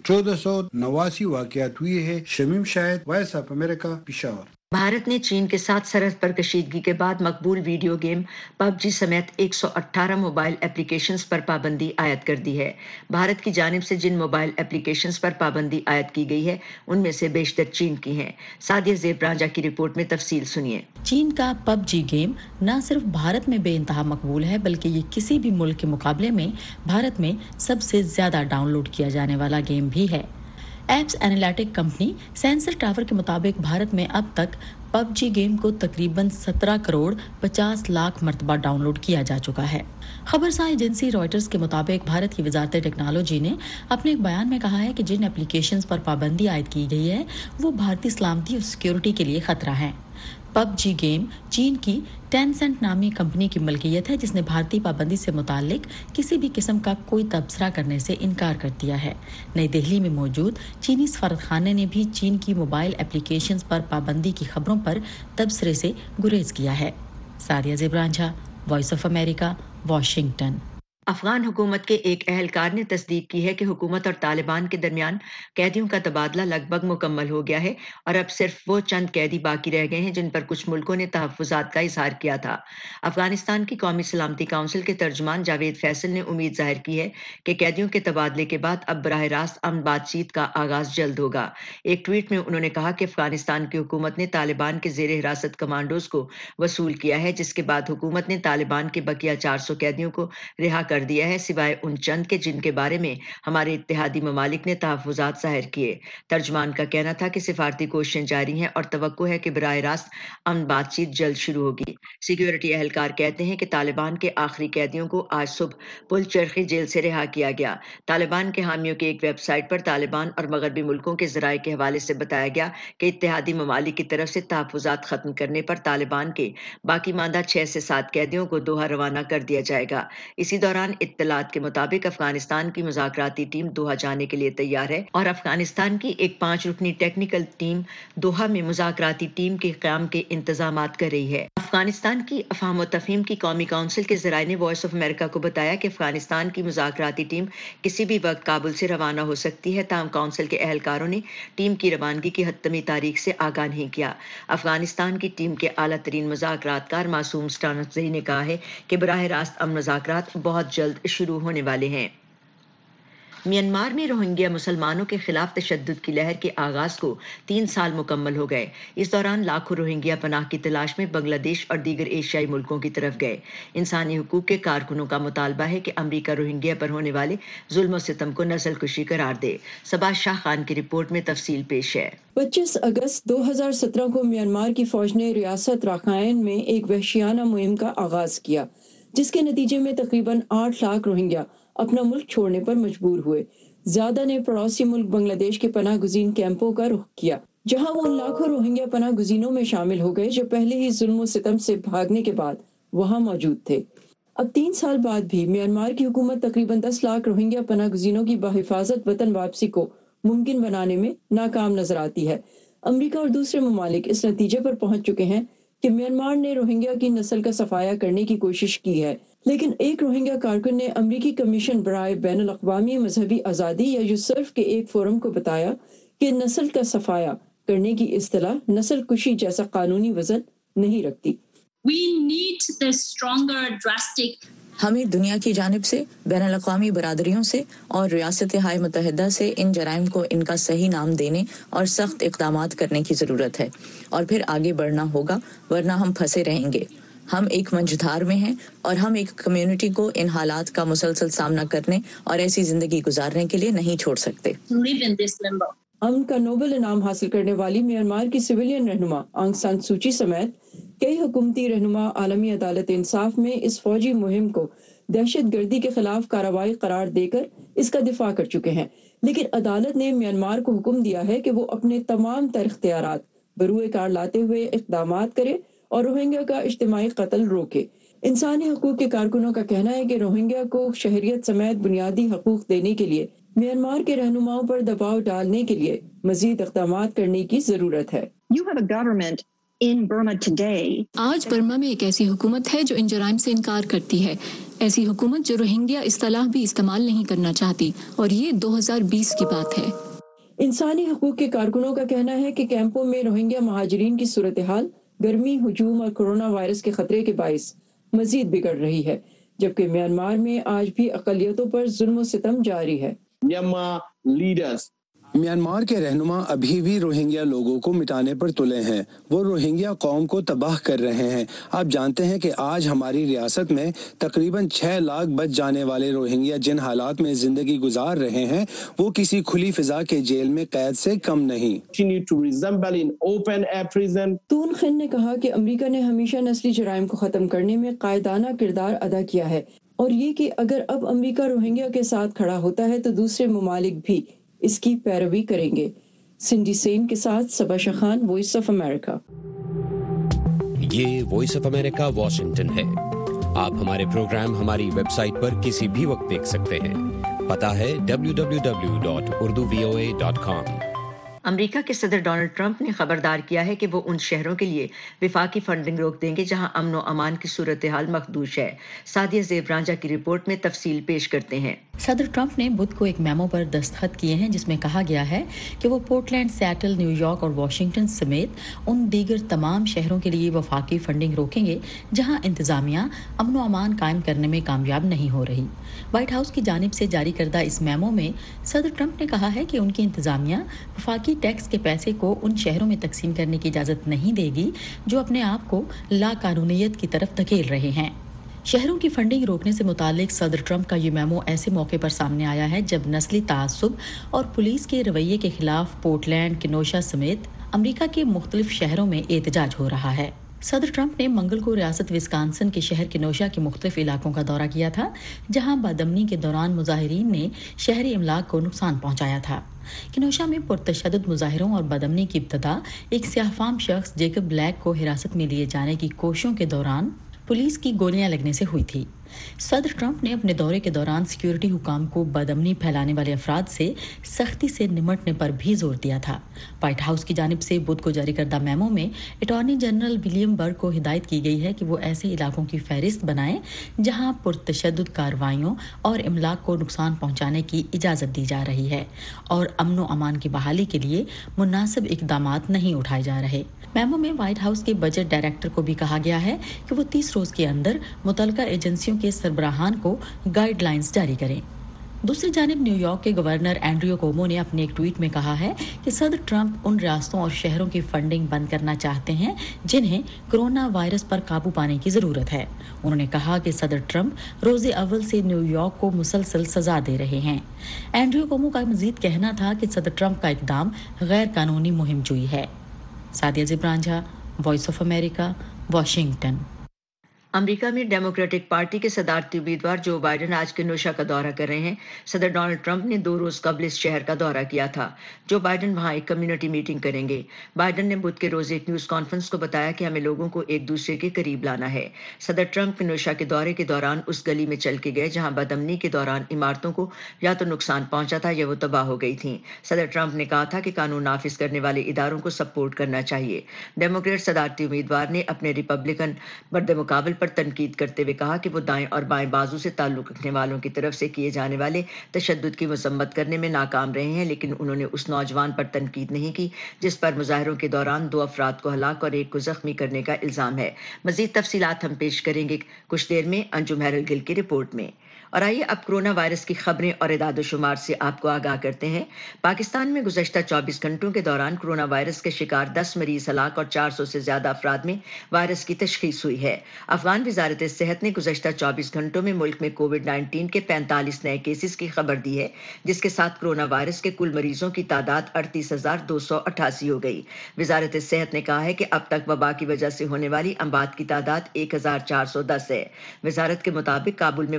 1489 واقعات ہوئے ہیں۔ Shamim Shahid, voice of America, Peshawar. Bharat نے چین کے ساتھ سرحد پر کشیدگی کے بعد مقبول ویڈیو گیم پب جی سمیت 118 موبائل اپلیکیشنز پر پابندی عائد کر دی ہے۔ بھارت کی جانب سے جن موبائل اپلیکیشنز پر پابندی عائد کی گئی ہے ان میں سے بیشتر چین کی ہیں۔ سعدیہ زیب رانجھا کی رپورٹ میں تفصیل سنیے۔ چین کا پب جی گیم نہ صرف بھارت میں بے انتہا مقبول ہے بلکہ یہ کسی بھی ملک کے مقابلے میں بھارت میں سب سے زیادہ ڈاؤن لوڈ کیا جانے والا گیم بھی ہے۔ Apps analytic company sensor tower کے مطابق بھارت میں اب تک پب جی گیم کو تقریباً 17 کروڑ 50 لاکھ مرتبہ ڈاؤن لوڈ کیا جا چکا ہے۔ خبرساں ایجنسی رائٹرز کے مطابق بھارت کی وزارت ٹیکنالوجی نے اپنے ایک بیان میں کہا ہے کہ جن اپلیکیشنز پر پابندی عائد کی گئی ہے وہ بھارتی سلامتی اور سیکیورٹی کے لیے خطرہ ہیں۔ پب جی گیم چین کی ٹینسنٹ نامی کمپنی کی ملکیت ہے جس نے بھارتی پابندی سے متعلق کسی بھی قسم کا کوئی تبصرہ کرنے سے انکار کر دیا ہے۔ نئی دہلی میں موجود چینی سفارتخانے نے بھی چین کی موبائل اپلیکیشنز پر پابندی کی خبروں پر تبصرے سے گریز کیا ہے۔ Sadia Zeb Ranjha, voice of America, Washington. افغان حکومت کے ایک اہلکار نے تصدیق کی ہے کہ حکومت اور طالبان کے درمیان قیدیوں کا تبادلہ لگ بھگ مکمل ہو گیا ہے اور اب صرف وہ چند قیدی باقی رہ گئے ہیں جن پر کچھ ملکوں نے تحفظات کا اظہار کیا تھا۔ افغانستان کی قومی سلامتی کونسل کے ترجمان جاوید فیصل نے امید ظاہر کی ہے کہ قیدیوں کے تبادلے کے بعد اب براہ راست امن بات چیت کا آغاز جلد ہوگا۔ ایک ٹویٹ میں انہوں نے کہا کہ افغانستان کی حکومت نے طالبان کے زیر حراست کمانڈوز کو وصول کیا ہے جس کے بعد حکومت نے طالبان کے بقیہ 400 قیدیوں کو رہا کر دیا ہے سوائے ان چند کے جن کے بارے میں ہمارے اتحادی ممالک نے تحفظات ظاہر کیے۔ ترجمان کا کہنا تھا کہ سفارتی کوششیں جاری ہیں اور توقع ہے کہ براہ راست امن بات چیت جلد شروع ہوگی۔ سیکیورٹی اہلکار کہتے ہیں کہ طالبان کے آخری قیدیوں کو آج صبح پل چرخی جیل سے رہا کیا گیا۔ طالبان کے حامیوں کی ایک ویب سائٹ پر طالبان اور مغربی ملکوں کے ذرائع کے حوالے سے بتایا گیا کہ اتحادی ممالک کی طرف سے تحفظات ختم کرنے پر طالبان کے باقی ماندہ 6 سے 7 قیدیوں کو دوحہ روانہ کر دیا جائے گا۔ اسی دوران اطلاعات کے مطابق افغانستان کی مذاکراتی ٹیم دوحہ جانے کے لیے تیار ہے اور افغانستان کی ایک 5 رکنی ٹیکنیکل ٹیم دوحہ میں مذاکراتی ٹیم کے قیام کے انتظامات کر رہی ہے۔ افغانستان کی افہام و تفہیم کی قومی کونسل کے ذرائع نے وائس آف امریکہ کو بتایا کہ افغانستان کی مذاکراتی ٹیم کسی بھی وقت کابل سے روانہ ہو سکتی ہے، تاہم کونسل کے اہلکاروں نے ٹیم کی روانگی کی حتمی تاریخ سے آگاہ نہیں کیا۔ افغانستان کی ٹیم کے اعلیٰ ترین مذاکرات کار معصوم سٹانکزئی نے کہا ہے کہ براہ راست امن مذاکرات بہت جلد شروع ہونے والے ہیں۔ میانمار میں روہنگیا مسلمانوں کے خلاف تشدد کی لہر کے آغاز کو 3 سال مکمل ہو گئے۔ اس دوران لاکھوں روہنگیا پناہ کی تلاش میں بنگلہ دیش اور دیگر ایشیائی ملکوں کی طرف گئے۔ انسانی حقوق کے کارکنوں کا مطالبہ ہے کہ امریکہ روہنگیا پر ہونے والے ظلم و ستم کو نسل کشی قرار دے۔ صبا شاہ خان کی رپورٹ میں تفصیل پیش ہے۔ 25 اگست 2017 کو میانمار کی فوج نے ریاست راکھائن میں ایک وحشیانہ مہم کا آغاز کیا جس کے نتیجے میں تقریباً 8 لاکھ روہنگیا اپنا ملک چھوڑنے پر مجبور ہوئے۔ زیادہ نے پڑوسی ملک بنگلہ دیش کے پناہ گزین کیمپوں کا رخ کیا جہاں وہ ان لاکھوں روہنگیا پناہ گزینوں میں شامل ہو گئے جو پہلے ہی ظلم و ستم سے بھاگنے کے بعد وہاں موجود تھے۔ اب 3 سال بعد بھی میانمار کی حکومت تقریباً 10 لاکھ روہنگیا پناہ گزینوں کی بحفاظت وطن واپسی کو ممکن بنانے میں ناکام نظر آتی ہے۔ امریکہ اور دوسرے ممالک اس نتیجے پر پہنچ چکے ہیں کہ میانمار نے روہنگیا کی نسل کا صفایا کرنے کی کوشش کی ہے، لیکن ایک روہنگیا کارکن نے امریکی کمیشن برائے بین الاقوامی مذہبی آزادی یا یوسرف کے ایک فورم کو بتایا کہ نسل کا صفایا کرنے کی اصطلاح نسل کشی جیسا قانونی وزن نہیں رکھتی۔ ہمیں دنیا کی جانب سے، بین الاقوامی برادریوں سے اور ریاستہائے متحدہ سے ان جرائم کو ان کا صحیح نام دینے اور سخت اقدامات کرنے کی ضرورت ہے، اور پھر آگے بڑھنا ہوگا ورنہ ہم پھنسے رہیں گے۔ ہم ایک منجدھار میں ہیں اور ہم ایک کمیونٹی کو ان حالات کا مسلسل سامنا کرنے اور ایسی زندگی گزارنے کے لیے نہیں چھوڑ سکتے۔ امن کا نوبل انعام حاصل کرنے والی میانمار کی سویلین رہنما آنگ سان سوچی سمیت کئی حکومتی رہنما عالمی عدالت انصاف میں اس فوجی مہم کو دہشت گردی کے خلاف کارروائی قرار دے کر اس کا دفاع کر چکے ہیں، لیکن عدالت نے میانمار کو حکم دیا ہے کہ وہ اپنے تمام تر اختیارات بروئے کار لاتے ہوئے اقدامات کرے اور روہنگیا کا اجتماعی قتل روکے۔ انسانی حقوق کے کارکنوں کا کہنا ہے کہ روہنگیا کو شہریت سمیت بنیادی حقوق دینے کے لیے میانمار کے رہنماؤں پر دباؤ ڈالنے کے لیے मजीद इक़दामात करने की ज़रूरत है। आज बर्मा में एक ऐसी हुकूमत है जो इन जराइम से इनकार करती है, ऐसी हुकूमत जो रोहिंग्या इस्तिलाह भी इस्तेमाल नहीं करना चाहती, और ये 2020 की बात है। इंसानी हकूक के कारकुनों का कहना है कि कैंपों में रोहिंग्या महाजरीन की सूरत हाल गर्मी, हुजूम और कोरोना वायरस के खतरे के बाइस मजीद बिगड़ रही है, जबकि म्यांमार में आज भी अक़लियतों पर जुल्म और सितम जारी है। म्यांमार के रहनुमा अभी भी रोहिंग्या लोगों को मिटाने पर तुले हैं। वो रोहिंग्या कौम को तबाह कर रहे हैं। आप जानते हैं कि आज हमारी रियासत में तकरीबन 6 लाख बच जाने वाले रोहिंग्या जिन हालात में जिंदगी गुजार रहे हैं वो किसी खुली फिजा के जेल में कैद से कम नहीं। तून खिन ने कहा कि अमेरिका ने हमेशा नस्ली जराइम को खत्म करने में कायदाना किरदार अदा किया है, और ये कि अगर अब अमेरिका रोहिंग्या के साथ खड़ा होता है तो दूसरे ममालिक भी इसकी पैरवी करेंगे। सिंडी सेन के साथ Saba Shakhan, voice of America. ये वॉइस ऑफ अमेरिका वाशिंगटन है। आप हमारे प्रोग्राम हमारी वेबसाइट पर किसी भी वक्त देख सकते हैं। पता है www.urduvoa.com। अमेरिका के सदर डोनाल्ड ट्रंप ने खबरदार किया है कि वो उन शहरों के लिए विफाकी फंडिंग रोक देंगे जहां अमन व अमान की सूरत हाल मखदूश है। सादिया ज़ेब रांझा की रिपोर्ट में तफसील पेश करते हैं। सदर ट्रंप ने बुध को एक मेमो पर दस्तखत किए हैं जिसमें कहा गया है कि वो पोर्टलैंड, सिएटल, न्यूयॉर्क और वाशिंगटन समेत उन दीगर तमाम शहरों के लिए वफाकी फंडिंग रोकेंगे जहां इंतजामिया अमन व अमान कायम करने में कामयाब नहीं हो रही। व्हाइट हाउस की जानिब से जारी करदा इस मेमो में सदर ट्रंप ने कहा है कि उनकी इंतजामिया वफाकी टैक्स के पैसे को उन शहरों में तकसीम करने की इजाज़त नहीं देगी जो अपने आप को लाकानूनियत की तरफ धकेल रहे हैं। शहरों की फंडिंग रोकने से मुतालिक सदर ट्रंप का ये मेमो ऐसे मौके पर सामने आया है जब नस्ली तासुब और पुलिस के रवैये के खिलाफ पोर्टलैंड, केनोशा समेत अमेरिका के मुख्तलिफ शहरों में एहतजाज हो रहा है। सदर ट्रंप ने मंगल को रियासत विस्कॉन्सिन के शहर केनोशा के मुख्तलिफ इलाकों का दौरा किया था जहां बदअमनी के दौरान मुजाहिरीन ने शहरी इमलाक को नुकसान पहुंचाया था। केनोशा में पुरतशद्दुद मुजाहिरों और बदअमनी की इब्तदा एक सियाहफाम शख्स जेकब ब्लैक को हिरासत में लिए जाने की कोशिशों के दौरान पुलिस की गोलियां लगने से हुई थी। सदर ट्रंप ने अपने दौरे के दौरान सिक्योरिटी हुकाम को बदअमनी फैलाने वाले अफराद से सख्ती से निमटने पर भी जोर दिया था। व्हाइट हाउस की जानिब से बुध को जारी करदा मेमो में अटॉर्नी जनरल विलियम बर्ग को हिदायत की गई है कि वो ऐसे इलाकों की फहरिस्त बनाएं जहां पुरतशद्दुद कार्रवाइयों और इमलाक को नुकसान पहुंचाने की इजाज़त दी जा रही है और अमन व अमान की बहाली के लिए मुनासिब इक़दामात नहीं उठाए जा रहे। मेमो में व्हाइट हाउस के बजट डायरेक्टर को भी कहा गया है कि वो 30 रोज के अंदर मुतलका एजेंसियों के सरबराहान को गाइडलाइंस जारी करें। दूसरी जानिब न्यूयॉर्क के गवर्नर एंड्रियो कोमो ने अपने एक ट्वीट में कहा है कि सदर ट्रंप उन रियासतों और शहरों की फंडिंग बंद करना चाहते हैं जिन्हें कोरोना वायरस पर काबू पाने की जरूरत है। उन्होंने कहा कि सदर ट्रंप रोज़े अव्वल से न्यूयॉर्क को मुसलसल सजा दे रहे हैं। एंड्रियो कोमो का मजीद कहना था कि सदर ट्रंप का इकदाम गैर कानूनी मुहिम जुई है। Sadia Zeb Ranjha, voice of America, Washington. America में डेमोक्रेटिक पार्टी के सदारती उम्मीदवार जो बाइडेन आज केनोशा का दौरा कर रहे हैं। सदर डोनाल्ड ट्रंप ने 2 रोज कबल इस शहर का दौरा किया था। जो बाइडेन वहां एक कम्युनिटी मीटिंग करेंगे। बाइडेन ने बुध के रोज एक न्यूज कॉन्फ्रेंस को बताया कि हमें लोगों को एक दूसरे के करीब लाना है। सदर ट्रंप केनोशा के दौरे के दौरान उस गली में चल के गए जहां बदअमनी के दौरान इमारतों को या तो नुकसान पहुंचा था या वो तबाह हो गई थी। सदर ट्रंप ने कहा था कि कानून नाफिज करने वाले इदारों को सपोर्ट करना चाहिए। डेमोक्रेट सदारती उम्मीदवार ने अपने रिपब्लिकन बर्दमुकाबल पर तनकीद करते हुए कहा कि वो दाएं और बाएं बाजू से ताल्लुक रखने वालों की तरफ से किए जाने वाले तशद्दुद की मजम्मत करने में नाकाम रहे हैं, लेकिन उन्होंने उस नौजवान पर तनकीद नहीं की जिस पर मुजाहिरों के दौरान 2 अफराद को हलाक और 1 को जख्मी करने का इल्जाम है। मजीद तफसीलात हम पेश करेंगे कुछ देर में अंजुम हैरल गिल की रिपोर्ट में। और आइए अब कोरोना वायरस की खबरें और इदाद शुमार से आपको आगाह करते हैं। पाकिस्तान में गुज़श्ता 24 घंटों के दौरान कोरोना वायरस के शिकार 10 मरीज हलाक और 400 से ज्यादा अफराद में वायरस की तशखीस हुई है। अफगान वजारत सेहत ने गुज़श्ता 24 घंटों में मुल्क में कोविड-19 के 45 नए केसेस की खबर दी है, जिसके साथ कोरोना वायरस के कुल मरीजों की तादाद 38,288 हो गई। वजारत सेहत ने कहा है कि अब तक वबा की वजह से होने वाली अमवात की तादाद 1,410 है। वजारत के मुताबिक काबुल में वबा के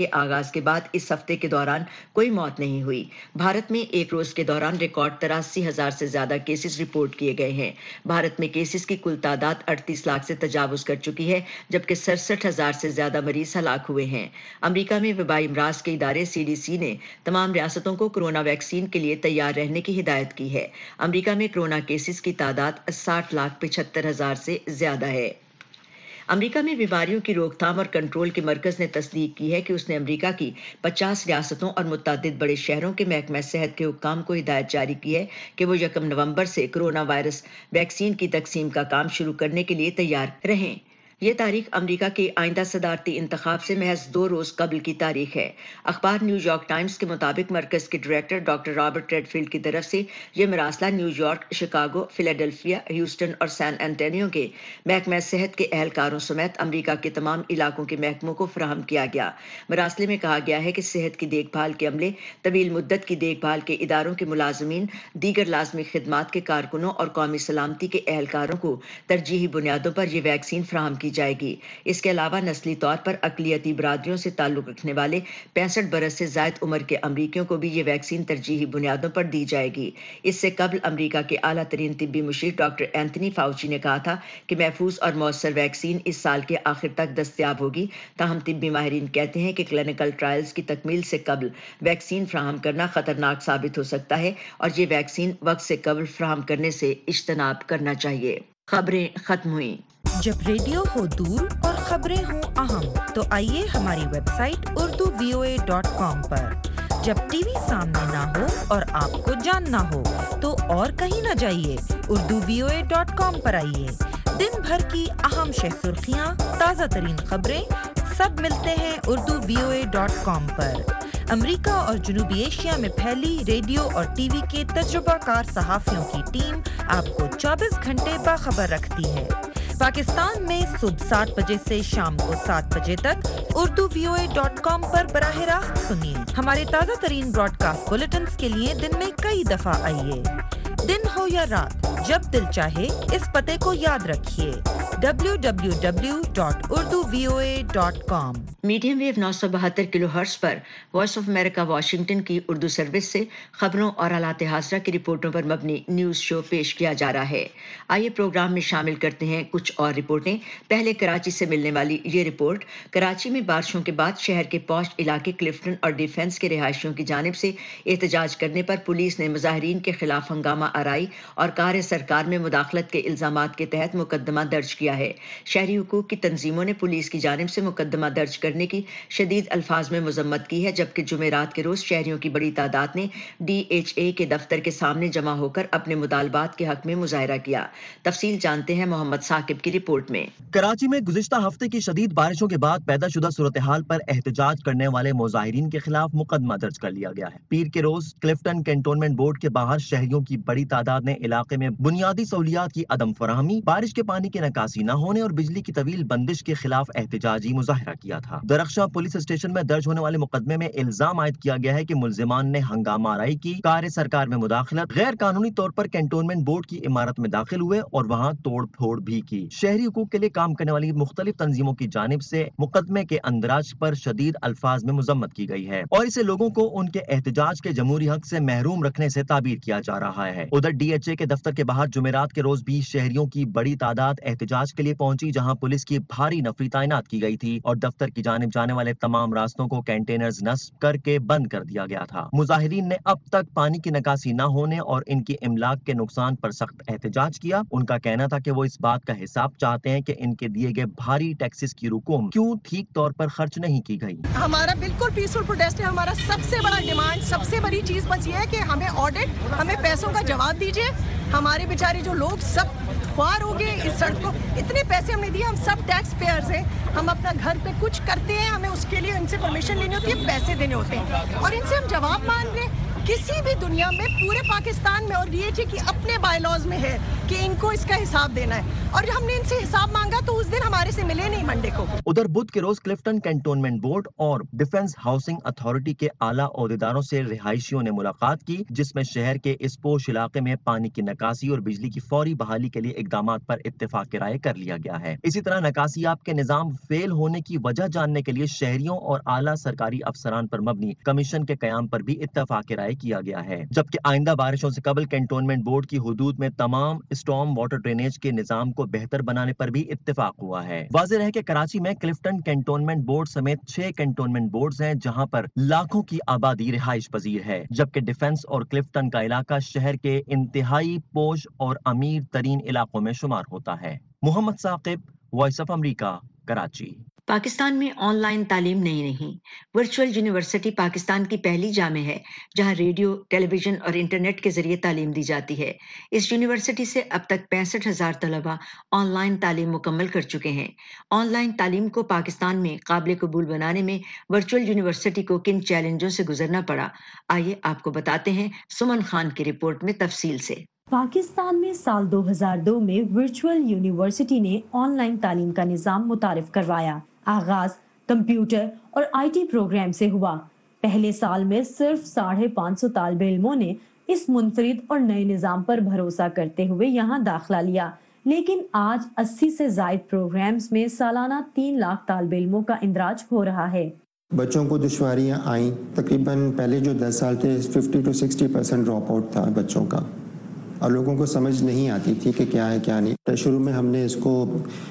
आगाज के बाद इस हफ्ते के दौरान कोई मौत नहीं हुई। भारत में एक रोज के दौरान रिकॉर्ड 83,000 से ज्यादा केसेस रिपोर्ट किए गए हैं। भारत में केसेस की कुल तादाद 38 लाख से तजावुज कर चुकी है, जबकि 67,000 से ज्यादा मरीज हलाक हुए हैं। अमेरिका में वबाई अमराज के इदारे CDC ने तमाम रियासतों को कोरोना वैक्सीन के लिए तैयार रहने की हिदायत की है। अमेरिका में कोरोना केसेस की तादाद 60,75,000 से ज्यादा है। अमेरिका में बीमारियों की रोकथाम और कंट्रोल के मरकज ने तस्दीक की है कि उसने अमेरिका की 50 रियासतों और मुतअद्दिद बड़े शहरों के महकमा सेहत के हुक्काम को हिदायत जारी की है कि वो 1 नवंबर से कोरोना वायरस वैक्सीन की तकसीम का काम शुरू करने के लिए तैयार रहें। ये तारीख अमेरिका के आइंदा सदारती इंतखाब से महज 2 रोज कबल की तारीख है। अखबार न्यूयॉर्क टाइम्स के मुताबिक मरकज के डायरेक्टर डॉक्टर रॉबर्ट रेडफील्ड की तरफ से ये मरासला न्यूयॉर्क, शिकागो, फिलाडेल्फिया, ह्यूस्टन और सैन एंटोनियो के महकमा सेहत के एहलकारों समेत अमेरिका के तमाम इलाकों के महकमों को फराहम किया गया। मरासले में कहा गया है कि सेहत की देखभाल के अमले, तवील मुद्दत की देखभाल के इदारों के मुलाजमीन, दीगर लाजमी खिदमात के कारकुनों और कौमी सलामती के एहलकारों को तरजीही बुनियादों पर यह वैक्सीन फराहम की जाएगी। इसके अलावा नस्ली तौर पर अकलियती बरादरियों से ताल्लुक रखने वाले 65 बरस से जायद उम्र के अमरीकियों को भी ये वैक्सीन तरजीही बुनियादों पर दी जाएगी। इससे कबल अमरीका के आला तरीन तिब्बी मुशीर डॉक्टर एंथनी फाउची ने कहा था कि महफूज और मौसर वैक्सीन इस साल के आखिर तक दस्तयाब होगी। ताहम तिब्बी माहिरीन कहते हैं कि क्लिनिकल ट्रायल्स की तकमील से कबल वैक्सीन फराहम करना खतरनाक साबित हो सकता है और ये वैक्सीन वक्त से कबल फराहम करने से इज्तनाब करना चाहिए। खबरें खत्म हुई। जब रेडियो हो दूर और खबरें हो अहम, तो आइए हमारी वेबसाइट urduvoa.com पर। जब टीवी सामने ना हो और आपको जानना हो, तो और कहीं ना जाइए, urduvoa.com पर आइए। दिन भर की अहम सुर्खियां, ताज़ा तरीन खबरें सब मिलते हैं urduvoa.com पर। अमेरिका और जनूबी एशिया में फैली रेडियो और टीवी के तजुर्बाकार सहाफियों की टीम आपको 24 घंटे बाखबर रखती है। पाकिस्तान में सुबह 7 बजे से शाम को 7 बजे तक urduvoa.com पर बराह रास्त सुनिए। हमारे ताज़ा तरीन ब्रॉडकास्ट बुलेटिन्स के लिए दिन में कई दफा आइए। दिन हो या रात, जब दिल चाहे इस पते को याद रखिए, www.urduvoa.com। मीडियम वेव 972 किलोहर्ट्ज पर वॉइस ऑफ अमेरिका वाशिंगटन की उर्दू सर्विस से खबरों और हालात हाज़िरा की रिपोर्टों पर मबनी न्यूज़ शो पेश किया जा रहा है। आइए प्रोग्राम में शामिल करते हैं कुछ और रिपोर्टें। पहले कराची से मिलने वाली ये रिपोर्ट। कराची में बारिशों के बाद शहर के पॉश इलाके क्लिफ्टन और डिफेंस के रिहायशियों की जानिब से एहतजाज करने पर पुलिस ने मुजाहिरीन के खिलाफ हंगामा आराई और कार सरकार में मुदाखलत के इल्जामात के तहत मुकदमा दर्ज किया है। शहरी हुकूक की तंजीमों ने पुलिस की जानिब से मुकदमा दर्ज करने की शदीद अल्फाज में मजम्मत की है, जबकि जुमेरात के रोज शहरियों की बड़ी तादाद ने DHA के दफ्तर के सामने जमा होकर अपने मुतालबात के हक में मुजाहरा किया। तफसील जानते हैं मोहम्मद साकिब की रिपोर्ट में। कराची में गुज़िश्ता हफ्ते की शदीद बारिशों के बाद पैदा शुदा सूरत हाल पर एहतजाज करने वाले मुजाहिरीन के खिलाफ मुकदमा दर्ज कर लिया गया है। पीर के रोज क्लिफ्टन कैंटोनमेंट बोर्ड के बाहर शहरियों की बड़ी तादाद ने इलाके में बुनियादी सहूलियात की अदम फराहमी, बारिश के पानी की निकासी न होने और बिजली की तवील बंदिश के खिलाफ एहतजाजी मुजाहरा किया था। दरख्शा पुलिस स्टेशन में दर्ज होने वाले मुकदमे में इल्जाम आयद किया गया है कि मुल्जिमान ने हंगामा आराई की, कार सरकार में मुदाखलत, गैर कानूनी तौर पर कैंटोनमेंट बोर्ड की इमारत में दाखिल हुए और वहाँ तोड़ फोड़ भी की। शहरी हुकूक के लिए काम करने वाली मुख्तलिफ तंजीमों की जानिब से मुकदमे के अंदराज पर शदीद अल्फाज में मुजम्मत की गई है और इसे लोगों को उनके एहतजाज के जमहूरी हक से महरूम रखने से ताबीर किया जा रहा है। उधर DHA के दफ्तर के बाहर जुमेरात के रोज भी शहरियों की बड़ी तादाद एहतजाज के लिए पहुंची, जहां पुलिस की भारी नफरी तैनात की गई थी और दफ्तर की जानिब जाने वाले तमाम रास्तों को कंटेनर्स नस्ब करके बंद कर दिया गया था। मुजाहिरीन ने अब तक पानी की निकासी न होने और इनकी इमलाक के नुकसान पर सख्त एहतजाज किया। उनका कहना था कि वो इस बात का हिसाब चाहते हैं कि इनके दिए गए भारी टैक्सेस की रकूम क्यों ठीक तौर पर खर्च नहीं की गई। हमारा बिल्कुल पीसफुल प्रोटेस्ट है। हमारा सबसे बड़ा डिमांड, सबसे बड़ी चीज बस ये है कि हमें ऑडिट, हमें पैसों का जवाब दीजिए। हमारे बेचारे जो लोग सब ख्वार हो गए इस सड़क को, इतने पैसे हमने दिए, हम सब टैक्स पेयर्स हैं, हम अपना घर पे कुछ करते हैं, हमें उसके लिए इनसे परमिशन लेनी होती है, पैसे देने होते हैं और इनसे हम जवाब मांग रहे हैं किसी भी दुनिया में पूरे पाकिस्तान में और डीएटी की अपने बायलॉज में है कि इनको इसका हिसाब देना है, और हमने इनसे हिसाब मांगा तो उस दिन हमारे से मिले नहीं मंडे को। उधर बुध के रोज क्लिफ्टन कैंटोनमेंट बोर्ड और डिफेंस हाउसिंग अथॉरिटी के आला ओहदेदारों से रिहायशियों ने मुलाकात की, जिसमें शहर के इस पोश इलाके में पानी की निकासी और बिजली की फौरी बहाली के लिए इकदामात पर इत्तेफाक राय कर लिया गया है। इसी तरह निकासियाब के निजाम फेल होने की वजह जानने के लिए शहरियों और आला सरकारी अफसरान पर मबनी कमीशन के कयाम पर भी इत्तेफाक राय किया गया है। जबकि आइंदा बारिशों से कबल कैंटोनमेंट बोर्ड की हुदूद में तमाम स्टॉर्म वाटर ड्रेनेज के निजाम को बेहतर बनाने पर भी इत्तेफाक हुआ है। वाज़ेह है कि कराची में क्लिफ्टन कैंटोनमेंट बोर्ड समेत 6 कैंटोनमेंट बोर्ड्स हैं, जहां पर लाखों की आबादी रिहाइश पजीर है, जबकि डिफेंस और क्लिफ्टन का इलाका शहर के इंतहाई पोश और अमीर तरीन इलाकों में शुमार होता है। Mohammad Saqib, voice of America, Karachi. Pakistan में ऑनलाइन तालीम नहीं, वर्चुअल यूनिवर्सिटी पाकिस्तान की पहली जामे है जहां रेडियो, टेलीविजन और इंटरनेट के जरिए तालीम दी जाती है। इस यूनिवर्सिटी से अब तक 65,000 तलबा ऑनलाइन तालीम मुकम्मल कर चुके हैं। ऑनलाइन तालीम को पाकिस्तान में काबिल कबूल बनाने में वर्चुअल यूनिवर्सिटी को किन चैलेंजों से गुजरना पड़ा, आइए आपको बताते हैं सुमन खान की रिपोर्ट में तफसील से। पाकिस्तान में साल 2002 में वर्चुअल यूनिवर्सिटी ने ऑनलाइन तालीम का निज़ाम मुतारिफ करवाया। आगाज कंप्यूटर और आईटी प्रोग्राम से हुआ। पहले साल में सिर्फ 550 तालिबे इल्मों ने इस मुनफरिद और नए निज़ाम पर भरोसा करते हुए यहाँ दाखिला लिया, लेकिन आज 80 से ज़ायद प्रोग्राम्स में सालाना 3 लाख तालिबे इल्मों का इंदराज हो रहा है। बच्चों को दुश्वारियाँ आई, तकरीबन पहले जो 10 साल थे 50 to 60% ड्रॉप आउट था बच्चों का, और लोगों को समझ नहीं आती थी कि क्या है क्या नहीं। शुरू में हमने इसको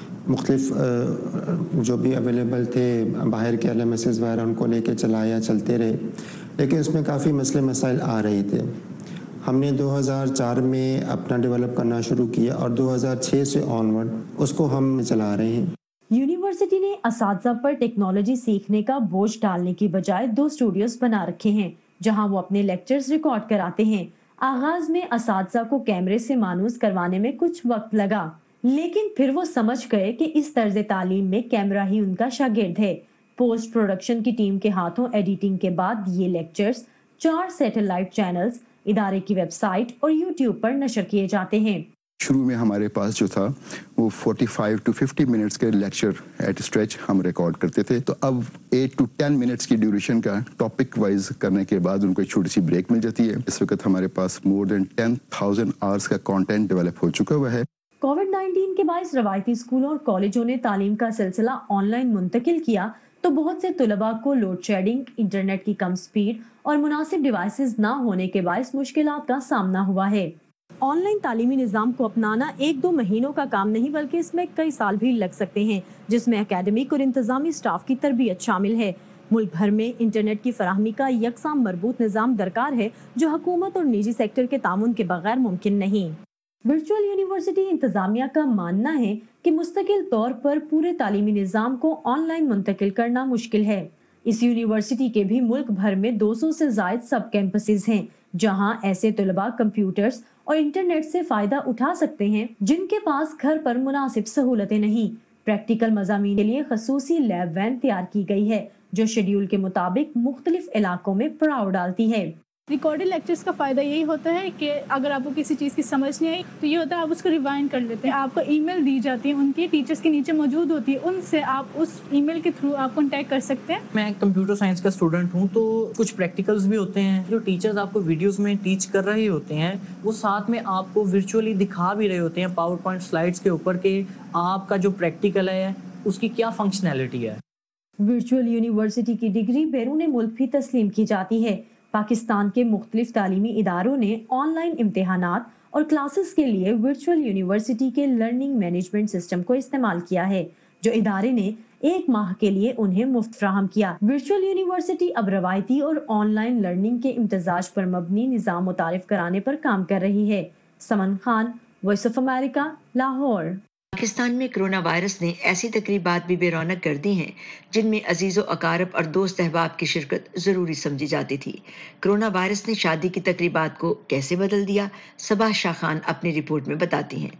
मुख्तलिफ जो भी अवेलेबल थे बाहर के LMSs वगैरह उनको लेके चलाया, चलते रहे, लेकिन उसमें काफ़ी मसले मसाइल आ रहे थे। हमने 2004 में अपना डेवलप करना शुरू किया और 2006 से ऑनवर्ड उसको हम चला रहे हैं। यूनिवर्सिटी ने असातिज़ा पर टेक्नोलॉजी सीखने का बोझ डालने की बजाय 2 स्टूडियोज बना रखे हैं जहां वो अपने लेक्चर्स रिकॉर्ड कराते हैं। आगाज में असातिज़ा को कैमरे से मानूस करवाने में कुछ वक्त लगा, लेकिन फिर वो समझ गए कि इस तर्ज तालीम में कैमरा ही उनका शागिर्द है। पोस्ट प्रोडक्शन की टीम के हाथों एडिटिंग के बाद ये लेक्चर्स 4 सैटेलाइट चैनल्स, इदारे की वेबसाइट और यूट्यूब पर नशर किए जाते हैं। शुरू में हमारे पास जो था वो 45 to 50 मिनट्स के लेक्चर एट स्ट्रेच हम रिकॉर्ड करते थे, तो अब 8 to 10 मिनट्स की ड्यूरेशन का टॉपिक वाइज करने के बाद उनको एक छोटी सी ब्रेक मिल जाती है। इस वक्त हमारे पास मोर देन 10,000 आवर्स का कंटेंट डेवलप हो चुका हुआ है। कोविड-19 के बायस रवायती स्कूलों और कॉलेजों ने तालीम का सिलसिला ऑनलाइन मुंतकिल किया, तो बहुत से तुलबा को लोड शेडिंग, इंटरनेट की कम स्पीड और मुनासिब डिवाइसेस ना होने के बायस मुश्किलात का सामना हुआ है। ऑनलाइन तालीमी निज़ाम को अपनाना 1-2 महीनों का काम नहीं, बल्कि इसमें कई साल भी लग सकते हैं, जिसमें एकेडमिक और इंतजामी स्टाफ की तरबियत शामिल है। मुल्क भर में इंटरनेट की फराहमी का यकसां मरबूत निज़ाम दरकार है, जो हुकूमत और निजी सेक्टर के तामुन के बगैर मुमकिन नहीं। वर्चुअल यूनिवर्सिटी इंतजामिया का मानना है कि मुस्तकिल तौर पर पूरे तालीमी निज़ाम को ऑनलाइन मुंतकिल करना मुश्किल है। इस यूनिवर्सिटी के भी मुल्क भर में 200 से ज़ायद सब कैंपसेस हैं, जहां ऐसे तलबा कंप्यूटर्स और इंटरनेट से फायदा उठा सकते हैं जिनके पास घर पर मुनासिब सहूलतें नहीं। प्रैक्टिकल मज़ामीन के लिए खसूसी लैब वैन तैयार की गई है, जो शेड्यूल के मुताबिक मुख्तलिफ इलाकों में पड़ाव डालती है। रिकॉर्डेड लेक्चर्स का फ़ायदा यही होता है कि अगर आपको किसी चीज़ की समझ नहीं आई तो ये होता है आप उसको रिवाइंड कर लेते हैं। आपको ईमेल दी जाती है, उनकी टीचर्स के नीचे मौजूद होती है, उनसे आप उस ईमेल के थ्रू आप कॉन्टैक्ट कर सकते हैं। मैं कंप्यूटर साइंस का स्टूडेंट हूँ, तो कुछ प्रैक्टिकल्स भी होते हैं जो टीचर्स आपको वीडियोज़ में टीच कर रहे होते हैं, वो साथ में आपको वर्चुअली दिखा भी रहे होते हैं पावर पॉइंट स्लाइड्स के ऊपर कि आपका जो प्रैक्टिकल है उसकी क्या फंक्शनैलिटी है। वर्चुअल यूनिवर्सिटी की डिग्री बैरून मुल्क भी तस्लीम की जाती है। पाकिस्तान के मुख्तलिफ तालीमी इदारों ने ऑनलाइन इम्तिहानात और क्लासेस के लिए वर्चुअल यूनिवर्सिटी के लर्निंग मैनेजमेंट सिस्टम को इस्तेमाल किया है, जो इदारे ने 1 माह के लिए उन्हें मुफ्त फ्राहम किया। वर्चुअल यूनिवर्सिटी अब रवायती और ऑनलाइन लर्निंग के इम्तजाज पर मबनी निज़ाम मुतारिफ कराने पर काम कर रही है। Saman Khan, voice of America, Lahore. Pakistan में कोरोना वायरस ने ऐसी तकरीबात भी बेरौनक कर दी हैं जिनमें अजीज़ो अकारब और दोस्त अहबाब की शिरकत ज़रूरी समझी जाती थी। कोरोना वायरस ने शादी की तकरीबात को कैसे बदल दिया, सबा शाह खान अपनी रिपोर्ट में बताती हैं।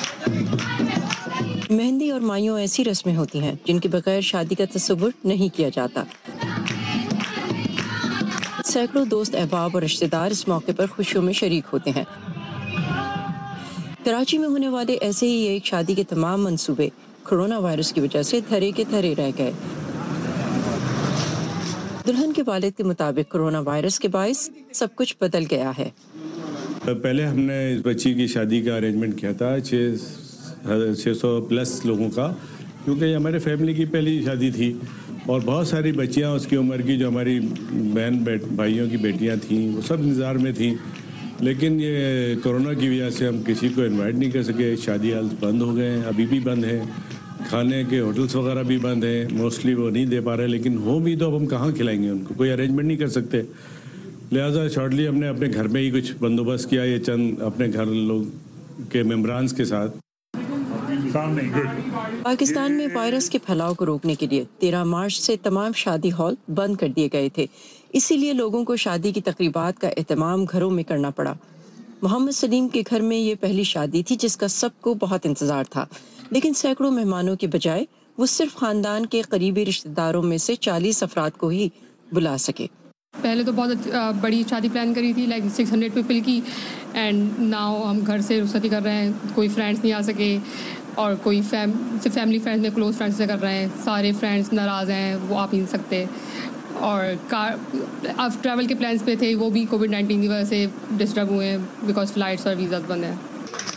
मेहंदी और माइयों ऐसी रस्में होती हैं जिनके बगैर शादी का तस्वुर नहीं किया जाता। सैकड़ों दोस्त अहबाब और रिश्तेदार इस मौके पर खुशियों में शरीक होते हैं। कराची में होने वाले ऐसे ही एक शादी के तमाम मंसूबे कोरोना वायरस की वजह से धरे के धरे रह गए। दुल्हन के वालिद के मुताबिक कोरोना वायरस के बायस सब कुछ बदल गया है। पहले हमने इस बच्ची की शादी का अरेंजमेंट किया था 600 प्लस लोगों का, क्योंकि हमारे फैमिली की पहली शादी थी और बहुत सारी बच्चियां उसकी उम्र की जो हमारी बहन भाइयों की बेटियां थीं वो सब इंतज़ार में थीं, लेकिन ये कोरोना की वजह से हम किसी को इनवाइट नहीं कर सके। शादी हाल बंद हो गए हैं, अभी भी बंद हैं, खाने के होटल्स वगैरह भी बंद हैं, मोस्टली वो नहीं दे पा रहे, लेकिन हो भी तो अब हम कहाँ खिलाएंगे उनको, कोई अरेंजमेंट नहीं कर सकते। लिहाजा शॉर्टली हमने अपने घर में ही कुछ बंदोबस्त किया, ये चंद अपने घर लोग के मेम्बरान्स के साथ। पाकिस्तान में वायरस के फैलाव को रोकने के लिए 13 मार्च से तमाम शादी हॉल बंद कर दिए गए थे, इसीलिए लोगों को शादी की तकरीबात का एहतमाम घरों में करना पड़ा। मोहम्मद सलीम के घर में ये पहली शादी थी जिसका सबको बहुत इंतजार था, लेकिन सैकड़ों मेहमानों के बजाय वो सिर्फ खानदान के करीबी रिश्तेदारों में से 40 अफराद को ही बुला सके। पहले तो बहुत बड़ी शादी प्लान करी थी, लाइक 600 पीपल की, एंड नाउ हम घर से रुखसती कर रहे हैं, कोई फ्रेंड्स नहीं आ सके और कोई सिर्फ फैमिली फ्रेंड्स में क्लोज फ्रेंड्स से कर रहे हैं। सारे फ्रेंड्स नाराज़ हैं, वो आ नहीं सकते, और अब ट्रैवल के प्लान्स पे थे वो भी कोविड-19 की वजह से डिस्टर्ब हुए हैं बिकॉज फ्लाइट्स और वीज़ा बंद हैं।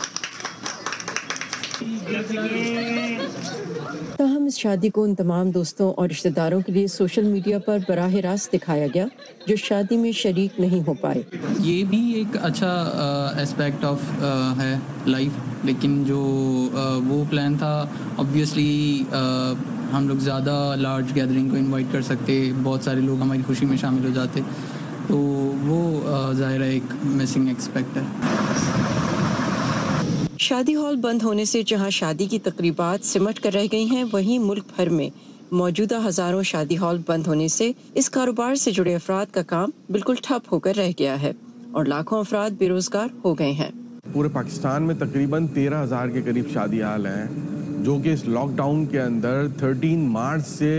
ताहम इस शादी को उन तमाम दोस्तों और रिश्तेदारों के लिए सोशल मीडिया पर बराह रास्त दिखाया गया जो शादी में शरीक नहीं हो पाए। ये भी एक अच्छा एस्पेक्ट ऑफ है लाइफ, लेकिन जो वो प्लान था ऑब्वियसली हम लोग ज़्यादा लार्ज गैदरिंग को इनवाइट कर सकते, बहुत सारे लोग हमारी खुशी में शामिल हो जाते, तो वो ज़ाहिर है एक मिसिंग एस्पेक्ट है। शादी हॉल बंद होने से जहां शादी की तकरीबात सिमट कर रह गई हैं, वहीं मुल्क भर में मौजूदा हजारों शादी हॉल बंद होने से इस कारोबार से जुड़े अफराद का काम बिल्कुल ठप होकर रह गया है और लाखों अफराद बेरोजगार हो गए हैं। पूरे पाकिस्तान में तकरीबन 13,000 के करीब शादी हाल हैं, जो कि इस लॉकडाउन के अंदर 13 मार्च से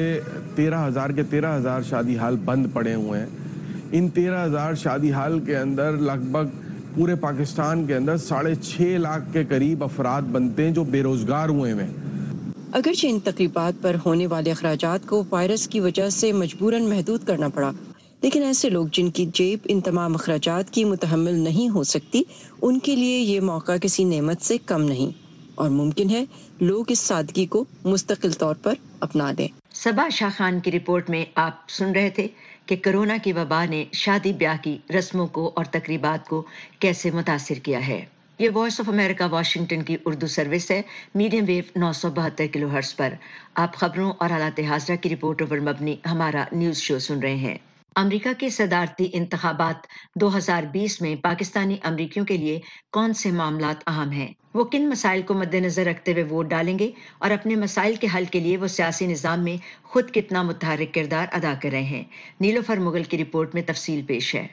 13,000 शादी हाल बंद पड़े हुए हैं। इन 13,000 शादी हाल के अंदर लगभग पूरे पाकिस्तान के अंदर 6.5 लाख के करीब अफराद बनते हैं जो बेरोजगार हुए हैं। अगरचे इन तकरीबात पर होने वाले अखराजात को वायरस की वजह से मजबूरन महदूद करना पड़ा, लेकिन ऐसे लोग जिनकी जेब इन तमाम अखराजात की मुतहम्मिल नहीं हो सकती, उनके लिए ये मौका किसी नेमत से कम नहीं, और मुमकिन है लोग इस सादगी को मुस्तकिल तौर पर अपना लें। सबा शाह खान की रिपोर्ट में आप सुन रहे थे कि कोरोना की वबा ने शादी ब्याह की रस्मों को और तकरीबात को कैसे मुतासिर किया है। ये वॉइस ऑफ अमेरिका वाशिंगटन की उर्दू सर्विस है, मीडियम वेव 972 किलोहर्ट्ज़ पर। आप खबरों और हालात हाज़िरा की रिपोर्टों पर मबनी हमारा न्यूज़ शो सुन रहे हैं। अमेरिका के सदारती इंतखाबात 2020 में पाकिस्तानी अमरीकियों के लिए कौन से मामलात अहम हैं, वो किन मसाइल को मद्देनजर रखते हुए वोट डालेंगे और अपने मसाइल के हल के लिए वो सियासी निज़ाम में खुद कितना मुतहर्रिक किरदार अदा कर रहे हैं। नीलोफर मुगल की रिपोर्ट में तफसील पेश है।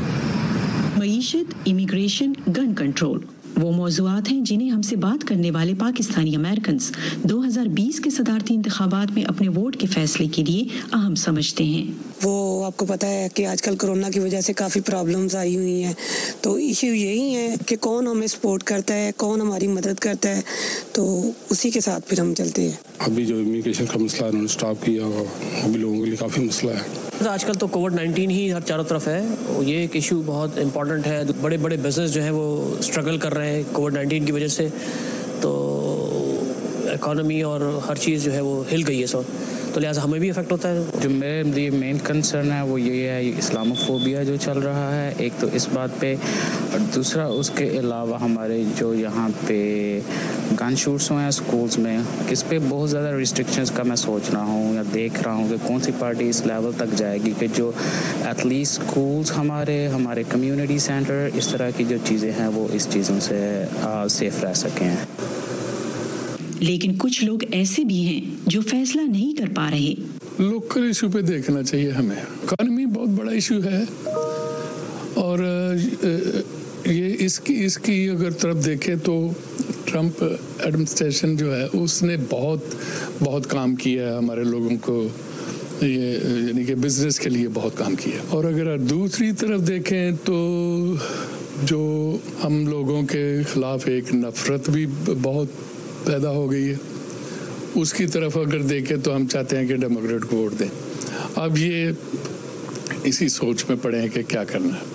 मईशत, इमिग्रेशन, गन कंट्रोल वो मौज़ूआत हैं जिन्हें हमसे बात करने वाले पाकिस्तानी अमेरिकन्स 2020 के सदारती इंतखाबात में अपने वोट के फैसले के लिए अहम समझते हैं। वो आपको पता है कि आजकल कोरोना की वजह से काफ़ी प्रॉब्लम्स आई हुई हैं, तो इश्यू यही है कि कौन हमें सपोर्ट करता है, कौन हमारी मदद करता है, तो उसी के साथ फिर हम चलते हैं। अभी जो इमिग्रेशन का मसला उन्होंने स्टॉप किया, वो भी लोगों के लिए काफ़ी मसला है। आजकल तो कोविड-19 ही हर चारों तरफ है, ये एक इशू बहुत इम्पॉर्टेंट है। बड़े बड़े बिजनेस जो है वो स्ट्रगल कर रहे हैं कोविड-19 की वजह से, तो इकोनॉमी और हर चीज़ जो है वो हिल गई है, तो लिहाजा हमें भी इफेक्ट होता है। जो मेरे लिए मेन कंसर्न है वो ये है इस्लामोफोबिया जो चल रहा है, एक तो इस बात पे, और दूसरा उसके अलावा हमारे जो यहाँ पे गन शूट्स हुए हैं स्कूल्स में, इस पे बहुत ज़्यादा रिस्ट्रिक्शंस का मैं सोच रहा हूँ या देख रहा हूँ कि कौन सी पार्टी इस लेवल तक जाएगी कि जो एटलीस्ट स्कूल्स हमारे कम्युनिटी सेंटर इस तरह की जो चीज़ें हैं वो इस चीज़ों से सेफ रह सकें। लेकिन कुछ लोग ऐसे भी हैं जो फैसला नहीं कर पा रहे। लोकल इशू पे देखना चाहिए हमें। इकॉनमी बहुत बड़ा इशू है और ये इसकी अगर तरफ देखें तो ट्रंप एडमिनिस्ट्रेशन जो है उसने बहुत काम किया है हमारे लोगों को ये यानी कि बिजनेस के लिए बहुत काम किया। और अगर दूसरी तरफ देखें तो जो हम लोगों के खिलाफ एक नफरत भी बहुत पैदा हो गई है, उसकी तरफ अगर देखें तो हम चाहते हैं कि डेमोक्रेट को वोट दें। अब ये इसी सोच में पड़े हैं कि क्या करना है।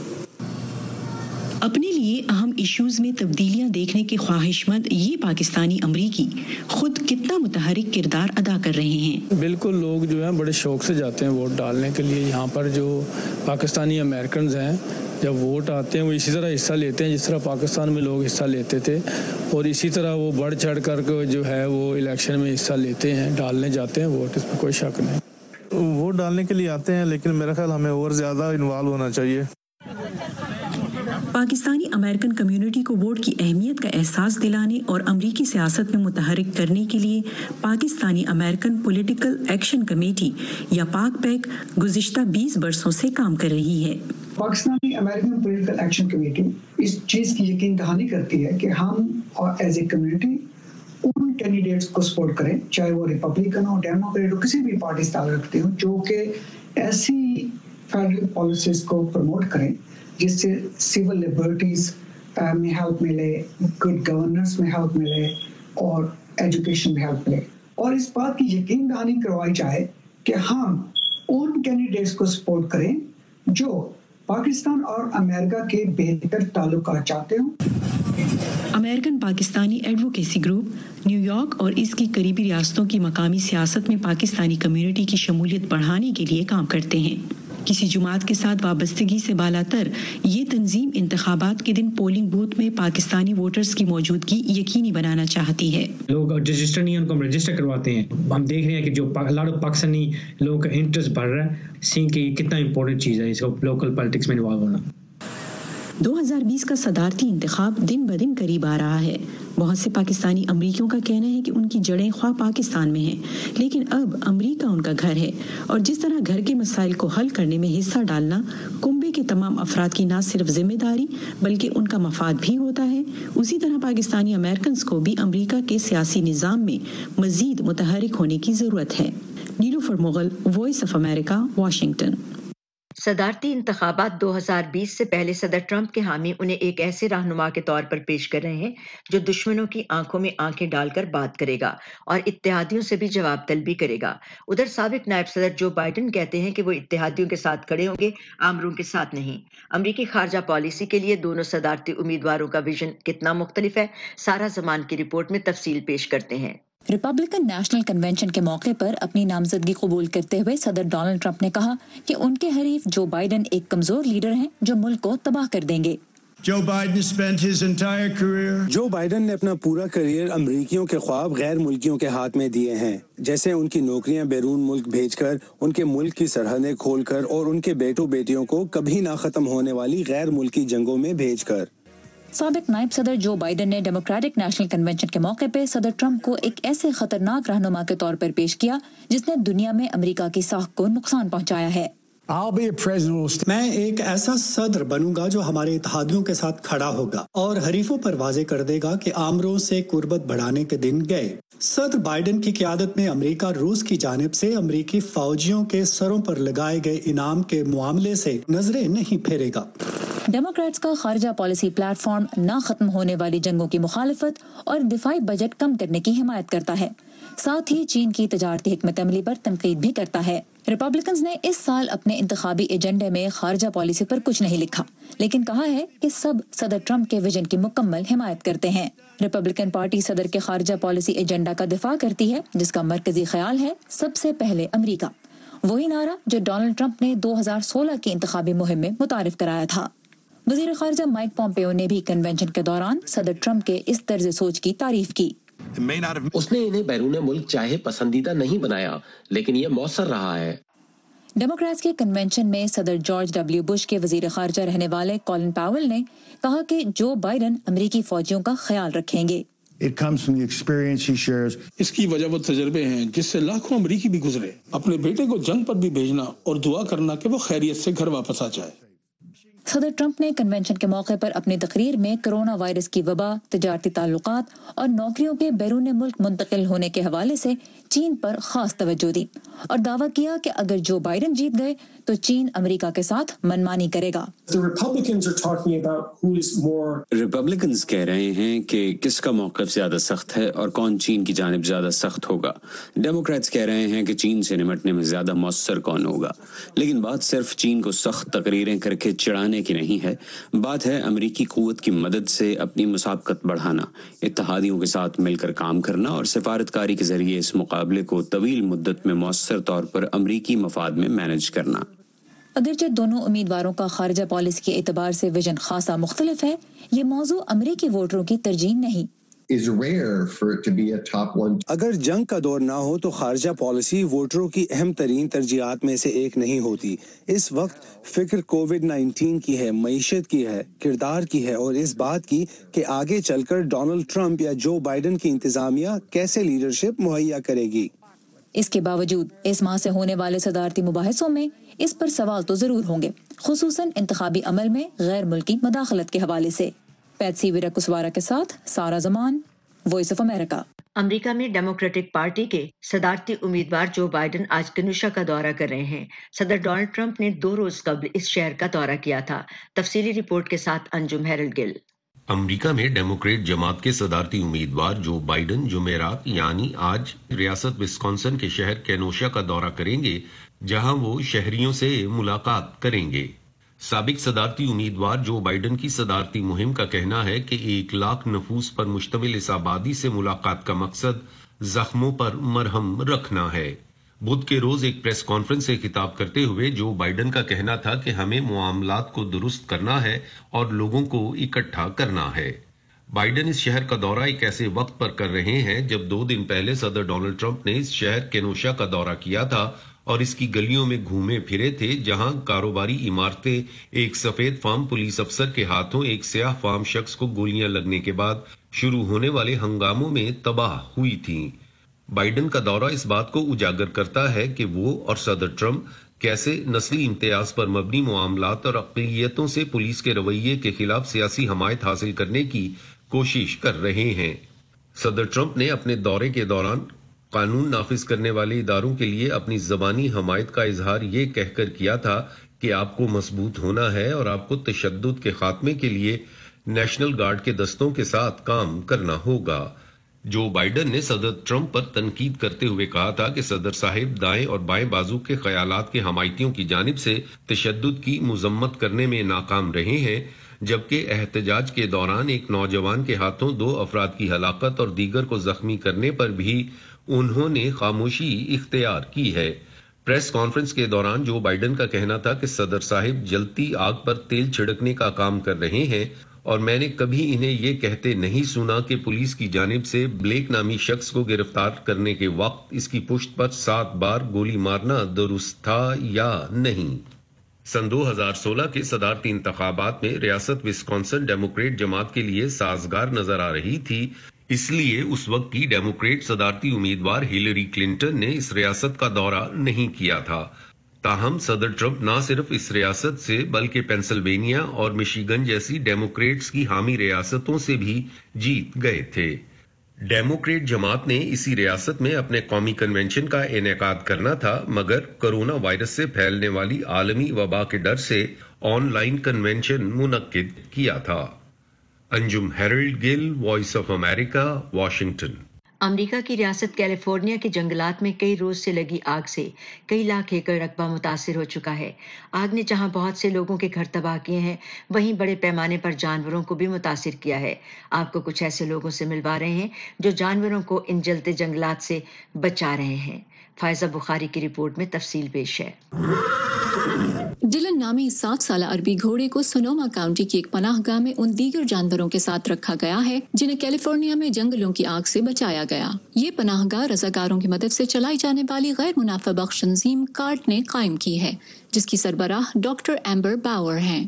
अपने लिए अहम इश्यूज में तब्दीलियां देखने के ख्वाहिशमंद ये पाकिस्तानी अमरीकी खुद कितना मुतहरिक किरदार अदा कर रहे हैं। बिल्कुल, लोग जो हैं बड़े शौक से जाते हैं वोट डालने के लिए। यहाँ पर जो पाकिस्तानी अमेरिकन हैं, जब वोट आते हैं वो इसी तरह हिस्सा लेते हैं जिस तरह पाकिस्तान में लोग हिस्सा लेते थे, और इसी तरह वो बढ़ चढ़ कर जो है वो इलेक्शन में हिस्सा लेते हैं, डालने जाते हैं वोट, इसमें कोई शक नहीं। वोट डालने के लिए आते हैं, लेकिन मेरा ख्याल हमें और ज़्यादा इन्वॉल्व होना चाहिए। पाकिस्तानी अमेरिकन कम्युनिटी को वोट की अहमियत का एहसास दिलाने और अमरीकी सियासत में मुतहरिक करने के लिए Pakistani American political action committee या पाक पैक गुज़िश्ता 20 बरसों से काम कर रही है। Pakistani American political action committee इस चीज़ की यकीन दहानी करती है कि हम और एज ए कम्युनिटी उन कैंडिडेट्स को सपोर्ट करें, चाहे वो रिपब्लिकन हो, डेमोक्रेट हो, किसी भी पार्टी से ताल्लुक रखते हो, जो कि ऐसी फेडरल पॉलिसीज को प्रमोट करें जिससे सिविल लिबर्टीज में हेल्प मिले, गुड गवर्नेंस में हेल्प मिले और एजुकेशन में हेल्प मिले। और इस बात की यकीन दहानी करवाई जाए कि हम उन कैंडिडेट्स को सपोर्ट करें जो पाकिस्तान और अमेरिका के बेहतर ताल्लुकात चाहते हो। American Pakistani advocacy group New York और इसकी करीबी रियासतों की मकामी सियासत में पाकिस्तानी कम्युनिटी की शमूलियत बढ़ाने के लिए काम करते हैं। किसी जुमात के साथ वाबस्तगी से बालातर ये तंजीम इंतखाबात के दिन पोलिंग बूथ में पाकिस्तानी वोटर्स की मौजूदगी यकीनी बनाना चाहती है। लोग रजिस्टर नहीं है, उनको हम रजिस्टर करवाते हैं। हम देख रहे हैं कि जो लॉट ऑफ पाकिस्तानी लोगों का इंटरेस्ट बढ़ रहा है, सीन कि कितना इंपॉर्टेंट चीज़ है इसको लोकल पॉलिटिक्स में इन्वॉल्व होना। 2020 का सदारती इंतखाब दिन ब दिन करीब आ रहा है। बहुत से पाकिस्तानी अमरीकियों का कहना है कि उनकी जड़ें ख्वाह पाकिस्तान में हैं, लेकिन अब अमरीका उनका घर है और जिस तरह घर के मसाइल को हल करने में हिस्सा डालना कुंबे के तमाम अफराद की न सिर्फ जिम्मेदारी बल्कि उनका मफाद भी होता है, उसी तरह पाकिस्तानी अमेरिकन को भी अमरीका के सियासी निज़ाम में मजीद मुतहरिक होने की ज़रूरत है। Nilofar Mughal, voice of America, Washington. सदारती इंतखाबात 2020 से पहले सदर ट्रंप के हामी उन्हें एक ऐसे रहनुमा के तौर पर पेश कर रहे हैं जो दुश्मनों की आंखों में आंखें डालकर बात करेगा और इत्तेहादियों से भी जवाब तलबी करेगा। उधर साबिक नायब सदर जो बाइडेन कहते हैं कि वो इत्तेहादियों के साथ खड़े होंगे, आमरों के साथ नहीं। अमरीकी खारजा पॉलिसी के लिए दोनों सदारती उम्मीदवारों का विजन कितना मुख्तलिफ है, सारा जमान की रिपोर्ट में तफसील पेश करते हैं। रिपब्लिकन नेशनल कन्वेंशन के मौके पर अपनी नामजदगी कबूल करते हुए सदर डोनाल्ड ट्रंप ने कहा कि उनके हरीफ जो बाइडेन एक कमजोर लीडर हैं जो मुल्क को तबाह कर देंगे। जो बाइडेन ने अपना पूरा करियर अमरीकियों के ख्वाब गैर मुल्कियों के हाथ में दिए हैं, जैसे उनकी नौकरियां बैरून मुल्क भेजकर, उनके मुल्क की सरहदें खोलकर और उनके बेटों बेटियों को कभी ना खत्म होने वाली गैर मुल्की जंगों में भेजकर। साबिक नायब सदर जो बाइडेन ने डेमोक्रेटिक नेशनल कन्वेंशन के मौके पे सदर ट्रंप को एक ऐसे खतरनाक रहनुमा के तौर पर पेश किया जिसने दुनिया में अमेरिका की साख को नुकसान पहुंचाया है। मैं एक ऐसा सदर बनूंगा जो हमारे इत्तेहादियों के साथ खड़ा होगा और हरीफों पर वाजे कर देगा कि आमरों से कुर्बत बढ़ाने के दिन गए। सदर बाइडेन की क़यादत में अमेरिका रूस की जानिब से अमेरिकी फौजियों के सरों पर लगाए गए इनाम के मामले से नजरें नहीं फेरेगा। डेमोक्रेट्स का खारजा पॉलिसी प्लेटफॉर्म ना खत्म होने वाली जंगों की मुखालिफत और दिफाई बजट कम करने की हिमायत करता है, साथ ही चीन की तजारती हिकमत अमली पर तनकीद भी करता है। रिपब्लिकन्स ने इस साल अपने इंतखाबी एजेंडे में खारजा पॉलिसी पर कुछ नहीं लिखा, लेकिन कहा है कि सब सदर ट्रंप के विजन की मुकम्मल हिमायत करते हैं। रिपब्लिकन पार्टी सदर के खारजा पॉलिसी एजेंडा का दिफा करती है, जिसका मरकजी ख्याल है सबसे पहले अमरीका, वही नारा जो डोनाल्ड ट्रंप ने 2016 की इंतखाबी मुहिम में मुतारिफ कराया था। वज़ीर ख़ारजा माइक पॉम्पेओ ने भी कन्वेंशन के दौरान सदर ट्रंप के इस तर्ज सोच की तारीफ की। उसने इन्हें बैरून मुल्क चाहे पसंदीदा नहीं बनाया, लेकिन ये मौसर रहा है। डेमोक्रेट्स के कन्वेंशन में सदर जॉर्ज डब्ल्यू बुश के वज़ीर ख़ारजा रहने वाले कॉलिन पावेल ने कहा कि जो बाइडेन अमेरिकी फौजियों का ख्याल रखेंगे। इसकी वजह वो तजर्बे हैं जिससे लाखों अमरीकी भी गुजरे। अपने बेटे को जंग पर भी भेजना और दुआ करना कि वो खैरियत से घर वापस आ जाए। सदर ट्रंप ने कन्वेंशन के मौके पर अपनी तकरीर में कोरोना वायरस की वबा, तिजारती ताल्लुकात और नौकरियों के बैरून मुल्क मुंतकिल होने के हवाले से چین پر خاص توجہ دی اور دعویٰ کیا کہ اگر جو بائیڈن جیت گئے تو چین امریکہ کے ساتھ منمانی کرے گا۔ ریپبلکنز کہہ رہے ہیں کہ کس کا موقف زیادہ سخت ہے اور کون چین کی جانب زیادہ سخت ہوگا۔ ڈیموکریٹس کہہ رہے ہیں کہ چین سے نمٹنے میں زیادہ مؤثر کون ہوگا۔ لیکن بات صرف چین کو سخت تقریریں کر کے چڑھانے کی نہیں ہے، بات ہے امریکی قوت کی مدد سے اپنی مسابقت بڑھانا، اتحادیوں کے ساتھ مل کر کام کرنا اور سفارتکاری کے ذریعے اس مقابلے کو طویل مدت میں مؤثر طور پر امریکی مفاد میں مینج کرنا۔ اگرچہ دونوں امیدواروں کا خارجہ پالیسی کے اعتبار سے ویژن خاصا مختلف ہے، یہ موضوع امریکی ووٹروں کی ترجیح نہیں۔ اگر جنگ کا دور نہ ہو تو خارجہ پالیسی ووٹروں کی اہم ترین ترجیحات میں سے ایک نہیں ہوتی۔ اس وقت فکر کووڈ-19 کی ہے، معیشت کی ہے، کردار کی ہے اور اس بات کی کہ آگے چل کر ڈونلڈ ٹرمپ یا جو بائیڈن کی انتظامیہ کیسے لیڈرشپ مہیا کرے گی۔ اس کے باوجود اس ماہ سے ہونے والے صدارتی مباحثوں میں اس پر سوال تو ضرور ہوں گے، خصوصاً انتخابی عمل میں غیر ملکی مداخلت کے حوالے سے۔ پیتسی ویراکسوارا کے ساتھ سارا زمان، وائس آف امریکہ۔ امریکہ میں ڈیموکریٹک پارٹی کے صدارتی امیدوار جو بائیڈن آج کینوشا کا دورہ کر رہے ہیں۔ صدر ڈونلڈ ٹرمپ نے 2 روز قبل اس شہر کا دورہ کیا تھا۔ تفصیلی رپورٹ کے ساتھ انجم ہیرلڈ گل۔ امریکہ میں ڈیموکریٹ جماعت کے صدارتی امیدوار جو بائیڈن جمعرات یعنی آج ریاست وسکونسن کے شہر کینوشا کا دورہ کریں گے، جہاں وہ شہریوں سے ملاقات کریں گے۔ سابق صدارتی امیدوار جو بائیڈن کی صدارتی مہم کا کہنا ہے کہ 1 لاکھ نفوس پر مشتمل اس آبادی سے ملاقات کا مقصد زخموں پر مرہم رکھنا ہے۔ بدھ کے روز ایک پریس کانفرنس سے خطاب کرتے ہوئے جو بائیڈن کا کہنا تھا کہ ہمیں معاملات کو درست کرنا ہے اور لوگوں کو اکٹھا کرنا ہے۔ بائیڈن اس شہر کا دورہ ایک ایسے وقت پر کر رہے ہیں جب 2 دن پہلے صدر ڈونلڈ ٹرمپ نے اس شہر کینوشا کا دورہ کیا تھا اور اس کی گلیوں میں گھومے پھرے تھے، جہاں کاروباری عمارتیں ایک سفید فام پولیس افسر کے ہاتھوں ایک سیاہ فام شخص کو گولیاں لگنے کے بعد شروع ہونے والے ہنگاموں میں تباہ ہوئی تھیں۔ بائیڈن کا دورہ اس بات کو اجاگر کرتا ہے کہ وہ اور صدر ٹرمپ کیسے نسلی امتیاز پر مبنی معاملات اور اقلیتوں سے پولیس کے رویے کے خلاف سیاسی حمایت حاصل کرنے کی کوشش کر رہے ہیں۔ صدر ٹرمپ نے اپنے دورے کے دوران قانون نافذ کرنے والے اداروں کے لیے اپنی زبانی حمایت کا اظہار یہ کہہ کر کیا تھا کہ آپ کو مضبوط ہونا ہے اور آپ کو تشدد کے خاتمے کے لیے نیشنل گارڈ کے دستوں کے ساتھ کام کرنا ہوگا۔ جو بائیڈن نے صدر ٹرمپ پر تنقید کرتے ہوئے کہا تھا کہ صدر صاحب دائیں اور بائیں بازو کے خیالات کے حمایتیوں کی جانب سے تشدد کی مذمت کرنے میں ناکام رہے ہیں، جبکہ احتجاج کے دوران ایک نوجوان کے ہاتھوں 2 افراد کی ہلاکت اور دیگر کو زخمی کرنے پر بھی انہوں نے خاموشی اختیار کی ہے۔ پریس کانفرنس کے دوران جو بائیڈن کا کہنا تھا کہ صدر صاحب جلتی آگ پر تیل چھڑکنے کا کام کر رہے ہیں اور میں نے کبھی انہیں یہ کہتے نہیں سنا کہ پولیس کی جانب سے بلیک نامی شخص کو گرفتار کرنے کے وقت اس کی پشت پر 7 بار گولی مارنا درست تھا یا نہیں۔ سن 2016 کے صدارتی انتخابات میں ریاست وسکونسن ڈیموکریٹ جماعت کے لیے سازگار نظر آ رہی تھی، اس لیے اس وقت کی ڈیموکریٹ صدارتی امیدوار ہیلری کلنٹن نے اس ریاست کا دورہ نہیں کیا تھا۔ تاہم صدر ٹرمپ نہ صرف اس ریاست سے بلکہ پینسلوینیا اور مشیگن جیسی ڈیموکریٹس کی حامی ریاستوں سے بھی جیت گئے تھے۔ ڈیموکریٹ جماعت نے اسی ریاست میں اپنے قومی کنونشن کا انعقاد کرنا تھا، مگر کرونا وائرس سے پھیلنے والی عالمی وبا کے ڈر سے آن لائن کنونشن منعقد کیا تھا۔ Anjum Harold Gill, voice of America, Washington. America کی ریاست کیلیفورنیا کے جنگلات میں کئی روز سے لگی آگ سے کئی لاکھ ایکڑ رقبہ متاثر ہو چکا ہے۔ آگ نے جہاں بہت سے لوگوں کے گھر تباہ کیے ہیں، وہیں بڑے پیمانے پر جانوروں کو بھی متاثر کیا ہے۔ آپ کو کچھ ایسے لوگوں سے ملوا رہے ہیں جو جانوروں کو ان جلتے جنگلات سے بچا رہے ہیں۔ فائزہ بخاری کی رپورٹ میں تفصیل پیش ہے۔ ڈلن نامی 7 سالہ عربی گھوڑے کو سونوما کاؤنٹی کی ایک پناہ گاہ میں ان دیگر جانوروں کے ساتھ رکھا گیا ہے جنہیں کیلیفورنیا میں جنگلوں کی آگ سے بچایا گیا۔ یہ پناہ گاہ رضاکاروں کی مدد سے چلائی جانے والی غیر منافع بخش تنظیم کارٹ نے قائم کی ہے، جس کی سربراہ ڈاکٹر ایمبر باور ہیں۔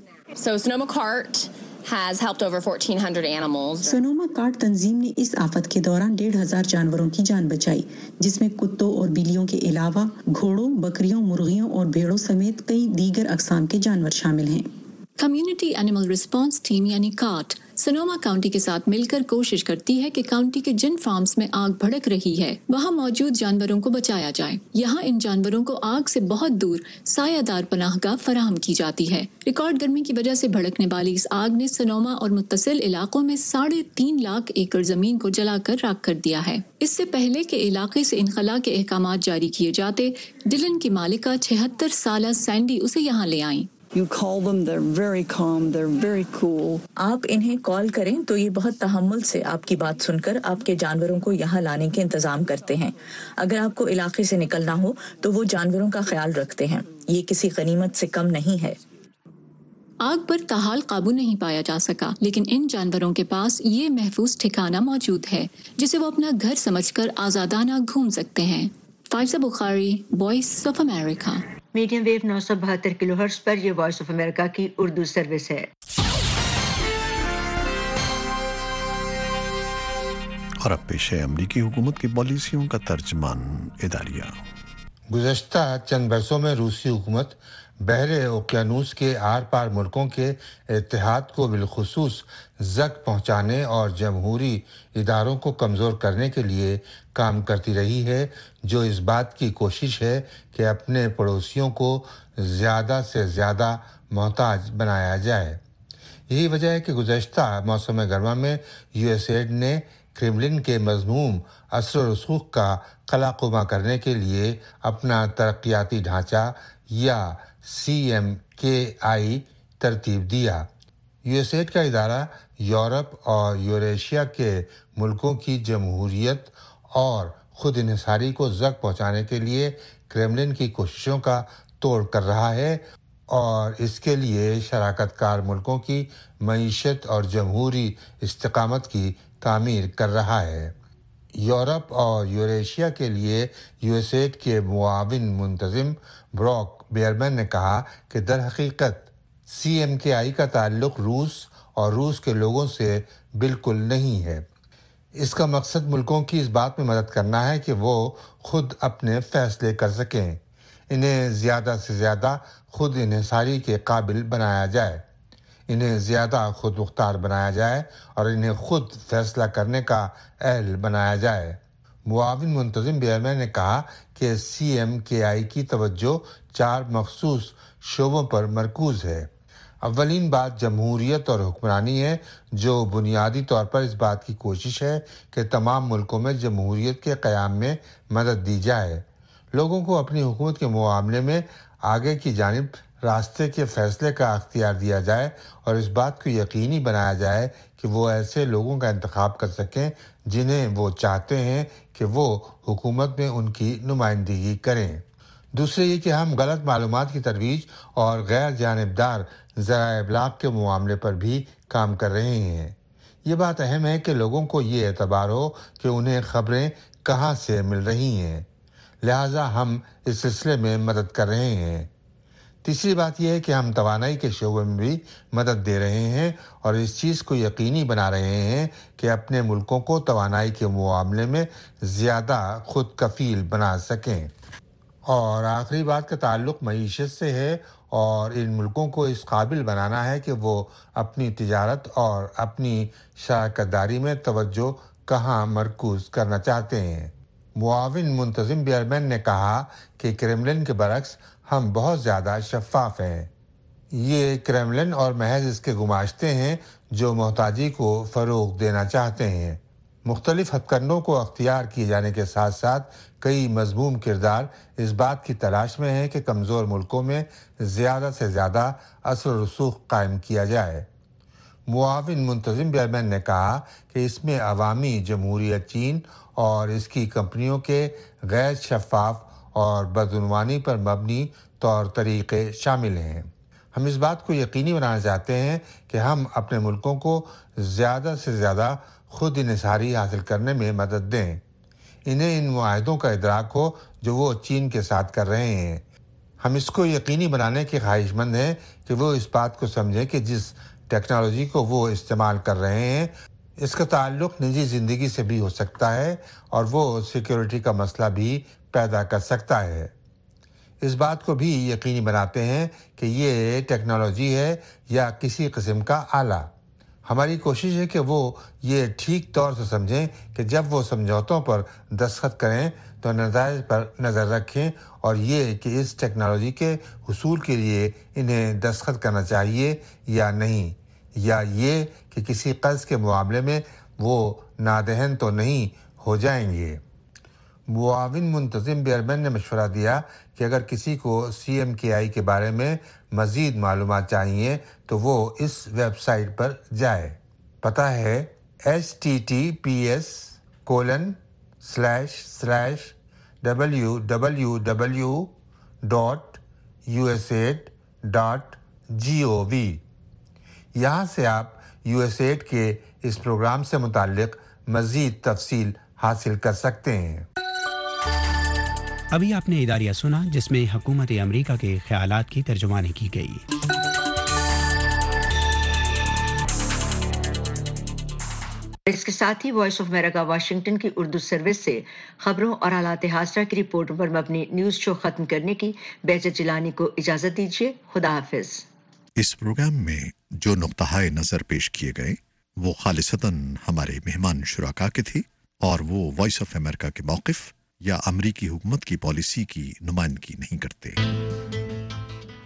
سونوما کارٹ تنظیم نے اس آفت کے دوران 1,500 جانوروں کی جان بچائی، جس میں کتوں اور بلیوں کے علاوہ گھوڑوں، بکریوں، مرغیوں اور بھیڑوں سمیت کئی دیگر اقسام کے جانور شامل ہیں۔ कम्युनिटी एनिमल रिस्पांस टीम यानी काट सोनोमा काउंटी के साथ मिलकर कोशिश करती है कि काउंटी के जिन फार्म्स में आग भड़क रही है वहां मौजूद जानवरों को बचाया जाए। यहाँ इन जानवरों को आग से बहुत दूर सायादार पनाहगाह फराहम की जाती है। रिकॉर्ड गर्मी की वजह से भड़कने वाली इस आग ने सोनोमा और मुत्तसिल इलाकों में 3.5 लाख एकड़ जमीन को जलाकर राख कर दिया है। इससे पहले के इलाके से इनखला के अहकामात जारी किए जाते, डिलन की मालिका 76 साला सैंडी उसे यहाँ ले आईं। You call them, they're very calm, they're very cool. आप इन्हें कॉल करें तो ये बहुत तहम्मुल से आपकी बात सुनकर आपके जानवरों को यहाँ लाने के इंतजाम करते हैं। अगर आपको इलाके से निकलना हो तो वो जानवरों का ख्याल रखते हैं। ये किसी गनीमत से कम नहीं है। आग पर ताहाल काबू नहीं पाया जा सका, लेकिन इन जानवरों के पास ये महफूज ठिकाना मौजूद है जिसे वो अपना घर समझकर आजादाना घूम सकते हैं। Faiza Bukhari, voice of America. Medium wave 972 kilohertz पर यह वॉइस ऑफ अमेरिका की उर्दू सर्विस है। और अब पेश है अमरीकी हुकूमत की पॉलिसियों का तर्जमान इदारिया। गुज़श्ता चंद बरसों में रूसी हुकूमत बहरे ओकियानूस के आर पार मुल्कों के इत्तेहाद को बिलखुसूस ज़ख्म पहुँचाने और जमहूरी इदारों को कमज़ोर करने के लिए काम करती रही है, जो इस बात की कोशिश है कि अपने पड़ोसियों को ज़्यादा से ज़्यादा मोहताज बनाया जाए। यही वजह है कि गुज़श्ता मौसम गर्मा में यूएसएड ने क्रेमलिन के मज़मूम असर व रसूख का कलाकुमा करने के लिए अपना तरक्याती ढांचा या CMKI तरतीब दिया। यूएसएड का इदारा यूरोप और यूरेशिया के मुल्कों की जमहूरियत और खुद इन्हिसारी को ज़ख्म पहुँचाने के लिए क्रेमलिन की कोशिशों का तोड़ कर रहा है और इसके लिए शराकतकार मुल्कों की मईशत और जमहूरी इस्तिकामत की तामीर कर रहा है। यूरोप और यूरेशिया के लिए यूएसएड के मुआविन मुंतज़िम ब्रॉक बेयरमैन ने कहा कि दर हकीकत CMKI का ताल्लुक़ रूस और रूस के लोगों से बिल्कुल नहीं है। इसका मकसद मुल्कों की इस बात में मदद करना है कि वो खुद अपने फ़ैसले कर सकें, इन्हें ज़्यादा से ज़्यादा खुद इन्हिसारी के काबिल बनाया जाए, इन्हें ज़्यादा खुद मुख्तार बनाया जाए और इन्हें खुद फैसला करने का अहल बनाया जाए। मुआविन मुंतज़िम बेयरमैन ने कहा कि CMKI की तवज्जो 4 मखसूस शोबों पर मरकूज़ है। अव्वलीन बात जमहूरियत और हुक्मरानी है, जो बुनियादी तौर पर इस बात की कोशिश है कि तमाम मुल्कों में जमहूरियत के क़याम में मदद दी जाए। लोगों को अपनी हुकूमत के मामले में आगे की जानिब रास्ते के फ़ैसले का अख्तियार दिया जाए और इस बात को यकीनी बनाया जाए कि वो ऐसे लोगों का इंतखाब कर सकें जिन्हें वो चाहते हैं कि वो हुकूमत में उनकी नुमाइंदगी करें। दूसरे ये कि हम गलत मालूमात की तरवीज और गैर जानिबदार ज़राए इब्लाग के मामले पर भी काम कर रहे हैं। ये बात अहम है कि लोगों को ये एतबार हो कि उन्हें ख़बरें कहाँ से मिल रही हैं, लिहाजा हम इस सिलसिले में मदद कर रहे हैं। तीसरी बात यह है कि हम तवानाई के शोबे में भी मदद दे रहे हैं और इस चीज़ को यकीनी बना रहे हैं कि अपने मुल्कों को तवानाई के मामले में ज़्यादा खुद कफ़ील बना सकें। और आखिरी बात का ताल्लुक़ मईशत से है और इन मुल्कों को इस काबिल बनाना है कि वो अपनी तिजारत और अपनी शराकतदारी में तवज्जो कहाँ मरकूज़ करना चाहते हैं। मुआविन मुंतज़िम बेयरमैन ने कहा कि क्रेमलिन के बरक्स हम बहुत ज़्यादा शफ़ाफ़ हैं। ये क्रेमलिन और महज इसके गुमाश्ते हैं जो मोहताजी को फ़रोग़ देना चाहते हैं। मुख्तलिफ हथकंडों को अख्तियार किए जाने के साथ साथ कई मज़मूम किरदार इस बात की तलाश में हैं कि कमज़ोर मुल्कों में ज़्यादा से ज़्यादा असर रसूख कायम किया जाए। मुआविन मुंतज़िम बेयरमैन ने कहा कि इसमें अवामी जमहूरियत चीन और इसकी कंपनियों के गैर शफ़ाफ और बदउनवानी पर मबनी तौर तरीक़े शामिल हैं। हम इस बात को यकीनी बनाना चाहते हैं कि हम अपने मुल्कों को ज़्यादा से ज़्यादा खुद इन्हिसारी हासिल करने में मदद दें। इन्हें इन मुआहदों का इदराक हो जो वो चीन के साथ कर रहे हैं। हम इसको यकीनी बनाने के ख्वाहिशमंद हैं कि वो इस बात को समझें कि जिस टेक्नोलॉजी को वो इस्तेमाल कर रहे हैं इसका ताल्लुक़ निजी ज़िंदगी से भी हो सकता है और वो सिक्योरिटी का मसला भी पैदा कर सकता है। اس بات کو بھی یقینی بناتے ہیں کہ یہ ٹیکنالوجی ہے یا کسی قسم کا آلہ۔ ہماری کوشش ہے کہ وہ یہ ٹھیک طور سے سمجھیں کہ جب وہ سمجھوتوں پر دستخط کریں تو نتائج پر نظر رکھیں اور یہ کہ اس ٹیکنالوجی کے حصول کے لیے انہیں دستخط کرنا چاہیے یا نہیں، یا یہ کہ کسی قرض کے معاملے میں وہ نادہن تو نہیں ہو جائیں گے۔ معاون منتظم بیئرمین نے مشورہ دیا کہ اگر کسی کو CMKI کے بارے میں مزید معلومات چاہیے تو وہ اس ویب سائٹ پر جائے۔ پتہ ہے https://www.usaid.gov۔ یہاں سے آپ USAID کے اس پروگرام سے متعلق مزید تفصیل حاصل کر سکتے ہیں۔ ابھی آپ نے اداریہ سنا جس میں حکومت امریکہ کے خیالات کی ترجمانی کی گئی۔ اس کے ساتھ ہی وائس آف امریکہ واشنگٹن کی اردو سروس سے خبروں اور حالات حاضرہ کی رپورٹوں پر مبنی نیوز شو ختم کرنے کی بہجت جیلانی کو اجازت دیجیے۔ خدا حافظ۔ اس پروگرام میں جو نقطہ نظر پیش کیے گئے وہ خالصتاً ہمارے مہمان شرکا کے تھے اور وہ وائس آف امریکہ کے موقف یا امریکی حکومت کی پالیسی کی نمائندگی نہیں کرتے۔